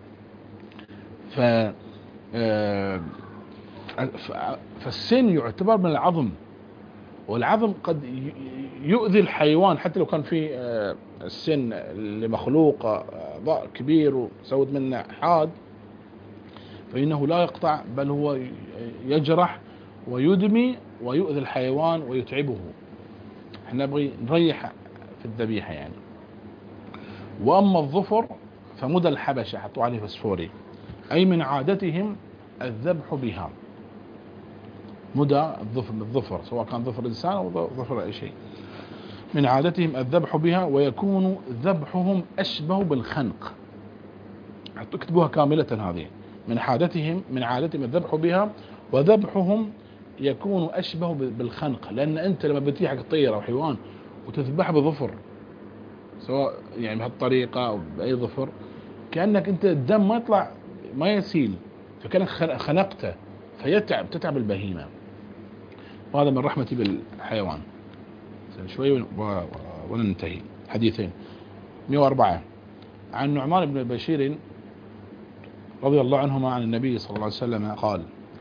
فالسن يعتبر من العظم، والعظم قد يؤذي الحيوان حتى لو كان في السن لمخلوق كبير وسود منه حاد، فإنه لا يقطع بل هو يجرح ويدمي ويؤذي الحيوان ويتعبه. احنا نبغي نريح في الذبيحة يعني. وأما الظفر فمدى الحبشة، حطوا عليه فسفوري، أي من عادتهم الذبح بها. مدى الظفر سواء كان ظفر إنسان أو ظفر أي شيء، من عادتهم الذبح بها، ويكون ذبحهم أشبه بالخنق. اكتبوها كاملة هذه، من عادتهم الذبح بها، وذبحهم يكون أشبه بالخنق. لأن أنت لما بتيحك طير أو حيوان وتذبح بظفر، سواء يعني بهالطريقة أو بأي ظفر، كأنك أنت الدم ما يطلع ما يسيل، فكأنك خنقته تتعب البهيمة. وهذا من رحمتي بالحيوان. شوي وننتهي. حديثين. 104 عن نعمان بن بشير رضي الله عنهما عن النبي صلى الله عليه وسلم قال: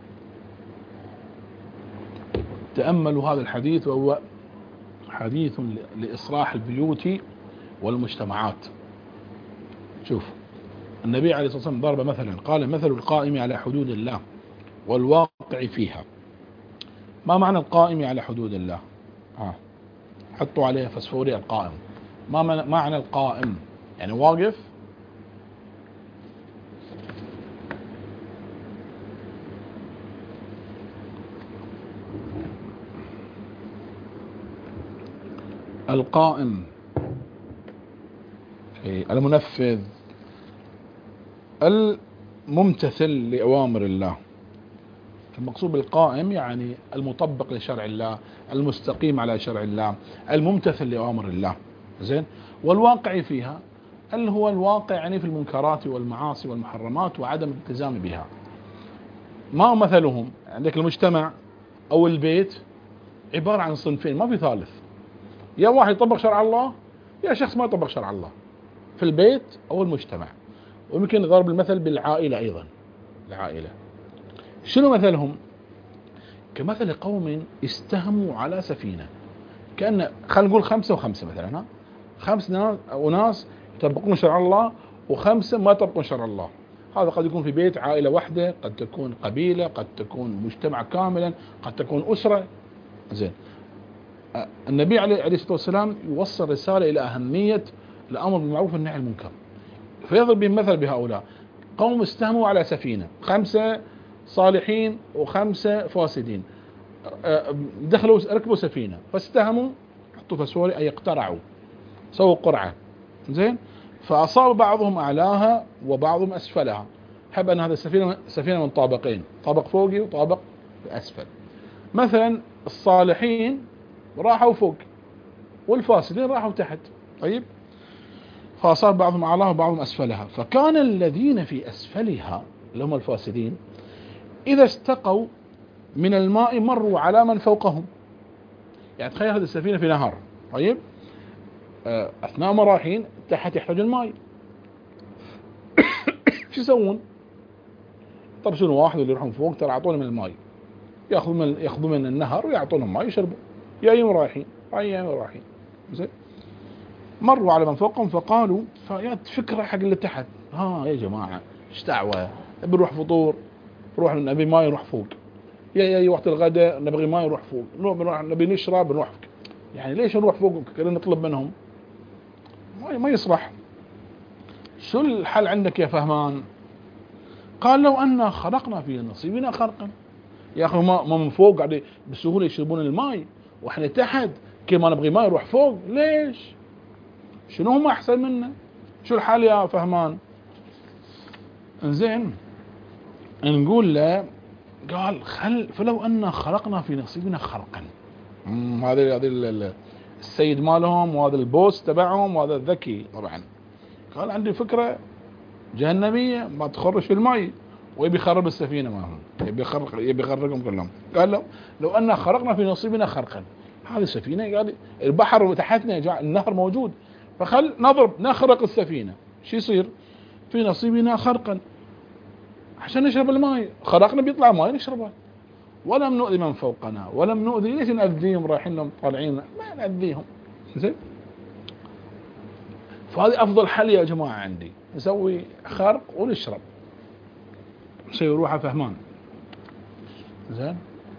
تأملوا هذا الحديث، وهو حديث لإصلاح البيوت والمجتمعات. شوف النبي عليه الصلاة والسلام ضرب مثلا، قال: مثل القائم على حدود الله والواقع فيها. ما معنى القائم على حدود الله؟ حطوا عليه فسفوري القائم. ما معنى القائم؟ يعني واقف. القائم المنفذ الممتثل لأوامر الله. المقصود بالقائم يعني المطبق لشرع الله، المستقيم على شرع الله، الممتثل لأوامر الله. زين. والواقع فيها اللي هو الواقع يعني في المنكرات والمعاصي والمحرمات وعدم الالتزام بها. ما مثلهم؟ عندك المجتمع أو البيت عبارة عن صنفين، ما في ثالث. يا واحد يطبق شرع الله، يا شخص ما يطبق شرع الله، في البيت أو المجتمع. ويمكن ضرب المثل بالعائلة أيضا. العائلة شنو مثلهم؟ كمثل قوم استهموا على سفينة. كأن خلينا نقول 5 و5 مثلا، 5 ناس يطبقون شرع الله و5 ما يطبقون شرع الله. هذا قد يكون في بيت عائلة واحدة، قد تكون قبيلة، قد تكون مجتمع كاملا، قد تكون أسرة. زين. النبي عليه الصلاة والسلام يوصل رسالة إلى أهمية الأمر بالمعروف والنهي عن المنكر، فيضرب بهم مثل بهؤلاء. قوم استهموا على سفينة، 5 صالحين و5 فاسدين، دخلوا ركبوا سفينة فاستهموا، حطوا فسوري أي اقترعوا، سووا قرعة. زين. فأصاب بعضهم أعلاها وبعضهم أسفلها. حب أن هذه سفينة من طابقين، طابق فوقي وطابق أسفل. مثلا الصالحين راحوا فوق والفاسدين راحوا تحت. طيب. فأصاب بعضهم أعلاها وبعضهم أسفلها. فكان الذين في أسفلها اللي هم الفاسدين إذا استقوا من الماء مروا على من فوقهم. يعني تخيل هذه السفينة في نهر. طيب. أثناء ما رايحين تحت يحتاج الماء، شو يسوون؟ طب شنو واحد اللي يروحون فوق ترى أعطونا من الماء، ياخذون من النهر ويعطونهم ماء يشربوا، جايين رايحين جايين رايحين. زين. مروا على من فوقهم فقالوا، فجاءت فكرة حق اللي تحت، يا جماعة ايش دعوة، بنروح فطور، نروح نبي ماء نروح فوق، يا وقت الغداء نبغي ماء نروح فوق، نبي نشرب نروح فوق. يعني ليش نروح فوق كذا نطلب منهم؟ ما يصلح. شو الحل عندك يا فهمان؟ قال: لو أن خلقنا في نصيبنا خرقا. يا أخي ما من فوق قاعد بسهولة يشربون الماء وإحنا تحت، كل ما نبغي ماء يروح فوق. ليش؟ شنو هم أحسن منا؟ شو الحل يا فهمان؟ انزين. نقول له، قال: فلو أن خلقنا في نصيبنا خرقا. هذا السيد مالهم، وهذا البوس تبعهم، وهذا الذكي طبعا. قال: عندي فكرة جهنمية ما تخرج في الماء، ويبي يخرب السفينة معهم، يبي يغرقهم كلهم. قال: لو أن خرقنا في نصيبنا خرقا. هذه السفينة قال البحر تحتنا، النهر موجود، فخل نخرق السفينة. شو يصير؟ في نصيبنا خرقا، عشان نشرب الماء، خرقنا بيطلع ماء نشربه، ولم نؤذي من فوقنا ولم نؤذي، ليش نأذيهم؟ رايحين لهم طالعين ما نأذيهم. زين، فهذه افضل حل يا جماعه عندي، نسوي خرق ونشرب، نسوي روحه فهمان. زين،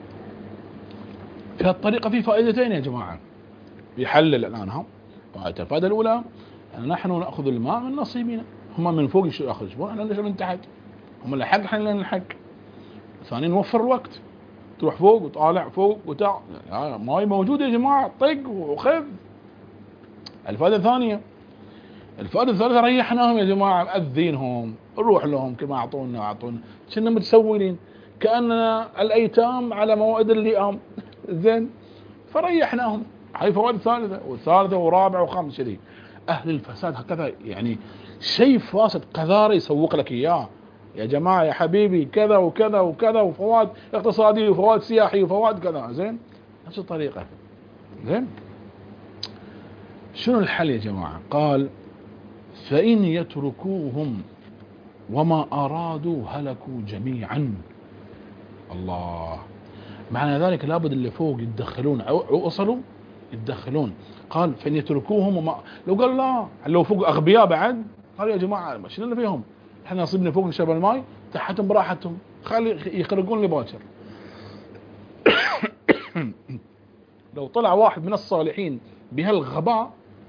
في هالطريقه في فائدتين يا جماعه يحلل الان هم. الفائده الاولى ان نحن ناخذ الماء من نصيبنا، هم من فوق ياخذون، احنا نشرب من تحت، هم اللي حق احنا اللي نحق. ثانيا نوفر الوقت، تروح فوق وطالع فوق وتع ماي موجود يا جماعه، طق وخذ. الفائده الثانيه، الفائده الثالثه، ريحناهم يا جماعه، مأذينهم نروح لهم كما اعطونا كنا متسولين، كاننا الايتام على موائد اللئام. زين، فريحناهم. هاي فوائد ثالثه والثالثه ورابعه وخامسه. كذي اهل الفساد هكذا، يعني شيء فاسد قذاره يسوق لك اياه يا جماعه يا حبيبي، كذا وكذا وكذا، وفوائد اقتصاديه وفوائد سياحيه وفوائد كذا. زين، نفس الطريقه. زين، شنو الحل يا جماعه؟ قال فإن يتركوهم وما أرادوا هلكوا جميعا. الله، معنى ذلك لابد اللي فوق يتدخلون، وصلوا يتدخلون. قال فإن يتركوهم وما، لو قال لا، لو فوق أغبياء بعد، قال يا جماعة شنو اللي فيهم، احنا نصيبنا فوق نشرب الماء، تحتهم براحتهم، خلي يخرجون لي باكر. لو طلع واحد من الصالحين بهالغباء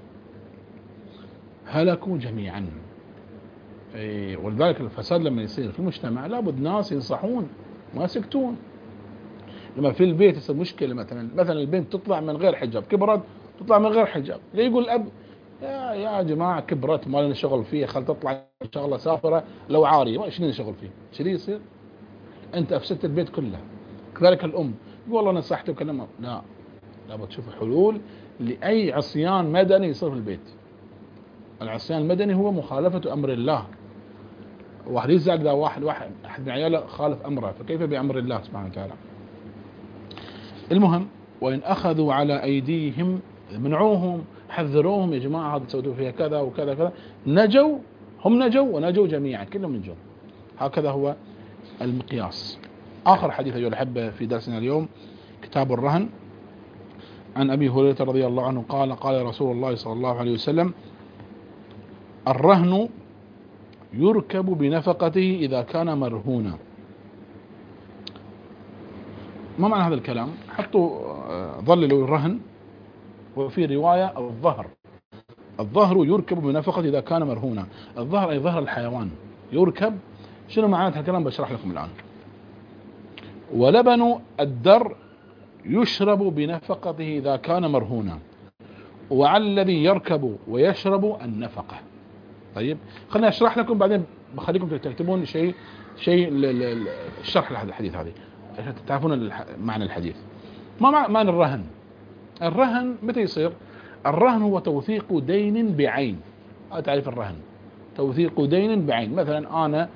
هلكوا جميعا. ولذلك الفساد لما يصير في المجتمع لابد ناس ينصحون ما يسكتون. لما في البيت يصير مشكلة، مثلا البنت تطلع من غير حجاب، كبرت تطلع من غير حجاب، يقول الأب يا جماعة كبرت ما لنا شغل فيها، خل تطلع شغلة سافرة لو عارية، ما شنو شغل فيه، شنو يصير؟ أنت أفسدت البيت كله. كذلك الأم يقول والله نصحته وكلمه، لا، لابد تشوف حلول لأي عصيان مدني يصير في البيت. العصيان المدني هو مخالفة أمر الله. واحد يزعل إذا واحد أحد من عياله خالف أمره، فكيف بأمر الله سبحانه وتعالى؟ المهم، وإن أخذوا على أيديهم، منعوهم، حذروهم، يا جماعة هذا تسووا فيها كذا وكذا كذا، نجوا، هم نجوا ونجوا جميعا، كلهم نجوا. هكذا هو المقياس. آخر حديث أيها الأحبة في درسنا اليوم كتاب الرهن. عن أبي هريرة رضي الله عنه قال قال رسول الله صلى الله عليه وسلم الرهن يركب بنفقته إذا كان مرهونا. ما معنى هذا الكلام؟ حطوا ظللوا الرهن، وفي رواية الظهر يركب بنفقته إذا كان مرهونا. الظهر أي ظهر الحيوان يركب. شنو معنى هذا الكلام؟ بشرح لكم الآن. ولبن الدر يشرب بنفقته إذا كان مرهونا، وعلى الذي يركب ويشرب النفقة. طيب خليني أشرح لكم، بعدين بخليكم تكتبون شيء الشرح لهذا الحديث هذه عشان تعرفون معنى الحديث. ما معنى الرهن؟ الرهن متى يصير؟ الرهن هو توثيق دين بعين. تعرف الرهن توثيق دين بعين. مثلا أنا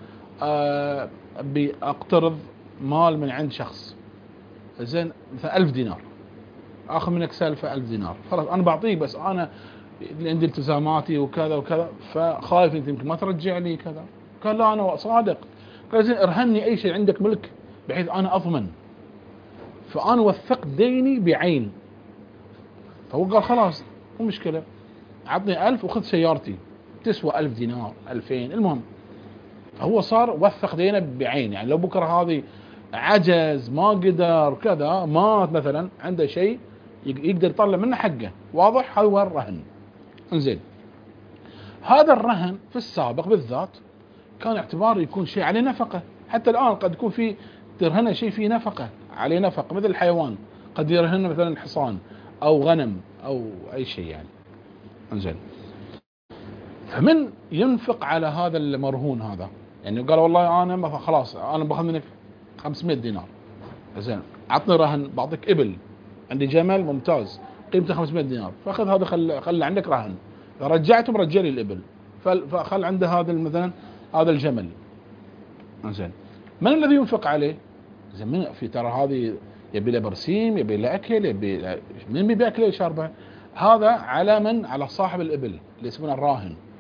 بأقترض مال من عند شخص، زين، مثلا 1000 دينار، أخذ منك سالفة 1000 دينار، خلاص أنا بعطيك، بس أنا عندي التزاماتي وكذا وكذا، فخايف أنت يمكن ما ترجع لي كذا. قال لا أنا صادق. قال زين ارهني أي شيء عندك ملك بحيث أنا أضمن. فأنا وثقت ديني بعين. فهو قال خلاص مو مشكلة، عطني 1000 وخذ سيارتي تسوى 1000 دينار 2000 المهم. فهو صار وثق دينه بعين. يعني لو بكرة هذه عجز ما قدر كذا مات مثلا، عنده شيء يقدر يطلع منه حقه. واضح؟ هذا هو الرهن. انزين، هذا الرهن في السابق بالذات كان اعتبار يكون شيء عليه نفقة. حتى الآن قد يكون في ترهن شيء فيه نفقة، عليه نفقة، مثل الحيوان قد يرهن مثلا حصان أو غنم أو أي شيء يعني. انزين، فمن ينفق على هذا المرهون هذا؟ يعني قال والله أنا مثلا خلاص أنا باخذ منك 500 دينار، زين عطني رهن، بعطيك إبل، عندي جمل ممتاز قيمته 500 دينار، فأخذ هذا خل عندك رهن، رجعته مرجع لي الإبل، فخل عنده هذا مثلا هذا الجمل. زين، من الذي ينفق عليه؟ زين، من في ترى هذه يبي له برسيم، يبي له أكل، من بيأكله وشاربه؟ هذا على من؟ على صاحب الإبل اللي يسمونه الراهن.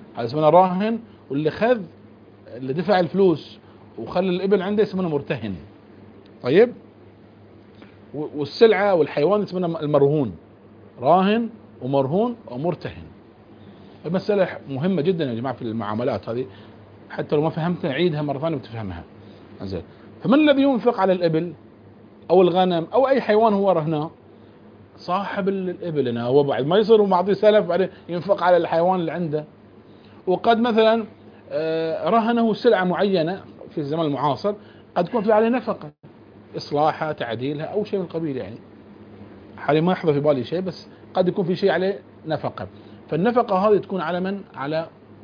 هذا اسمه راهن، واللي خذ اللي دفع الفلوس وخلى الإبل عنده اسمه مرتهن. طيب، والسلعة والحيوان اسمه المرهون، راهن ومرهون ومرتهن. المسألة مهمة جدا يا جماعة في المعاملات هذه، حتى لو ما فهمتها عيدها مرة ثانية بتفهمها. زين، فمن الذي ينفق على الإبل أو الغنم أو أي حيوان هو رهناه؟ صاحب الإبل. هنا هو بعد ما يصير ومعطي سلف بعدين ينفق على الحيوان اللي عنده. وقد مثلا رهنه سلعة معينة في الزمن المعاصر، قد تكون في عليه نفقة، إصلاحها، تعديلها، أو شيء من القبيل. يعني حاليا ما يحضر في بالي شيء، بس قد يكون في شيء عليه نفقة. فالنفقة هذه تكون على من؟ على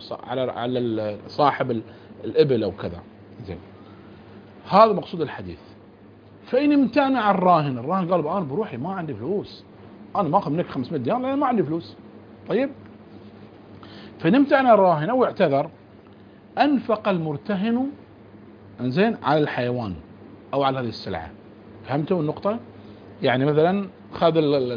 صاحب الإبل أو كذا. زين، هذا مقصود الحديث. فإن امتنع الراهن قال أنا بروحي ما عندي فلوس، أنا ما أخذ منك 500 دينار لأن ما عندي فلوس. طيب، فإن امتنع الراهن أو اعتذر، أنفق المرتهن زين على الحيوان أو على هذه السلعة. فهمتوا النقطة؟ يعني مثلا خذ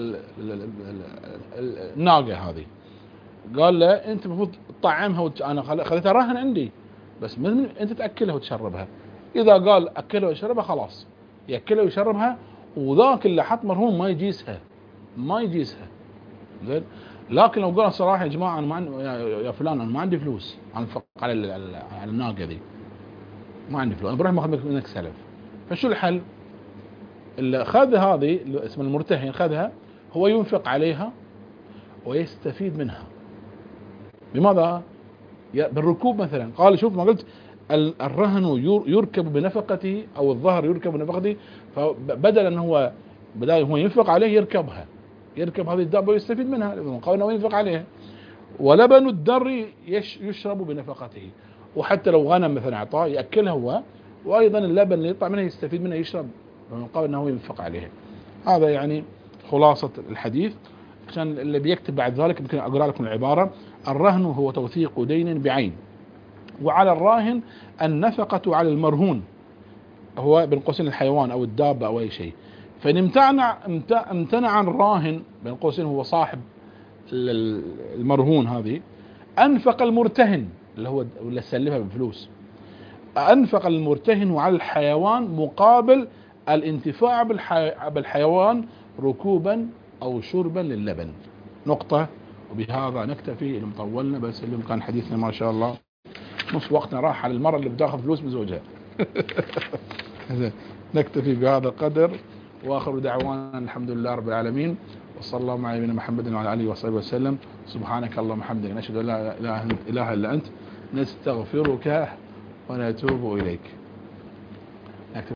الناقة هذه، قال له أنت المفروض تطعمها أنا خذيتها رهن عندي، بس من أنت تأكلها وتشربها. إذا قال أكلها وشربها خلاص يأكلها ويشربها، وذاك اللي حط مرهون ما يجيسها. زين، لكن لو قال صراحة يا جماعة أنا يا فلان أنا ما عندي فلوس أنفق على الناقة دي، ما عندي فلوس، أنا بروح ماخذ منك سلف. فشو الحل؟ اللي خذ هذه اسم المرتهن خذها، هو ينفق عليها ويستفيد منها. بماذا؟ بالركوب مثلا. قال شوف ما قلت الرهن يركب بنفقته، او الظهر يركب بنفقته، فبدل ان هو ينفق عليه يركب هذه الدابة ويستفيد منها، قال انه ينفق عليها. ولبن الدر يشرب بنفقته، وحتى لو غنم مثلا اعطاه ياكلها هو، وايضا اللبن اللي يطلع منه يستفيد منه يشرب، قال انه ينفق عليه. هذا يعني خلاصة الحديث. عشان اللي بيكتب بعد ذلك يمكن اقرا لكم العبارة. الرهن هو توثيق دين بعين، وعلى الراهن النفقة على المرهون، هو بين قوسين الحيوان أو الدابة أو أي شيء. فإن امتنع الراهن بين قوسين هو صاحب المرهون هذه، أنفق المرتهن اللي سلفها بفلوس، أنفق المرتهن على الحيوان مقابل الانتفاع بالحيوان ركوبا أو شربا للبن. نقطة. وبهذا نكتفي، اللي مطولنا بس اللي كان حديثنا ما شاء الله نص وقتنا راح على المرة اللي بتاخذ فلوس من زوجها. نكتفي بهذا القدر، واخر دعوانا الحمد لله رب العالمين، وصلى الله على نبينا محمد وعلى اله وصحبه وسلم. سبحانك اللهم وبحمدك، نشهد ان لا اله الا انت، نستغفرك ونتوب اليك.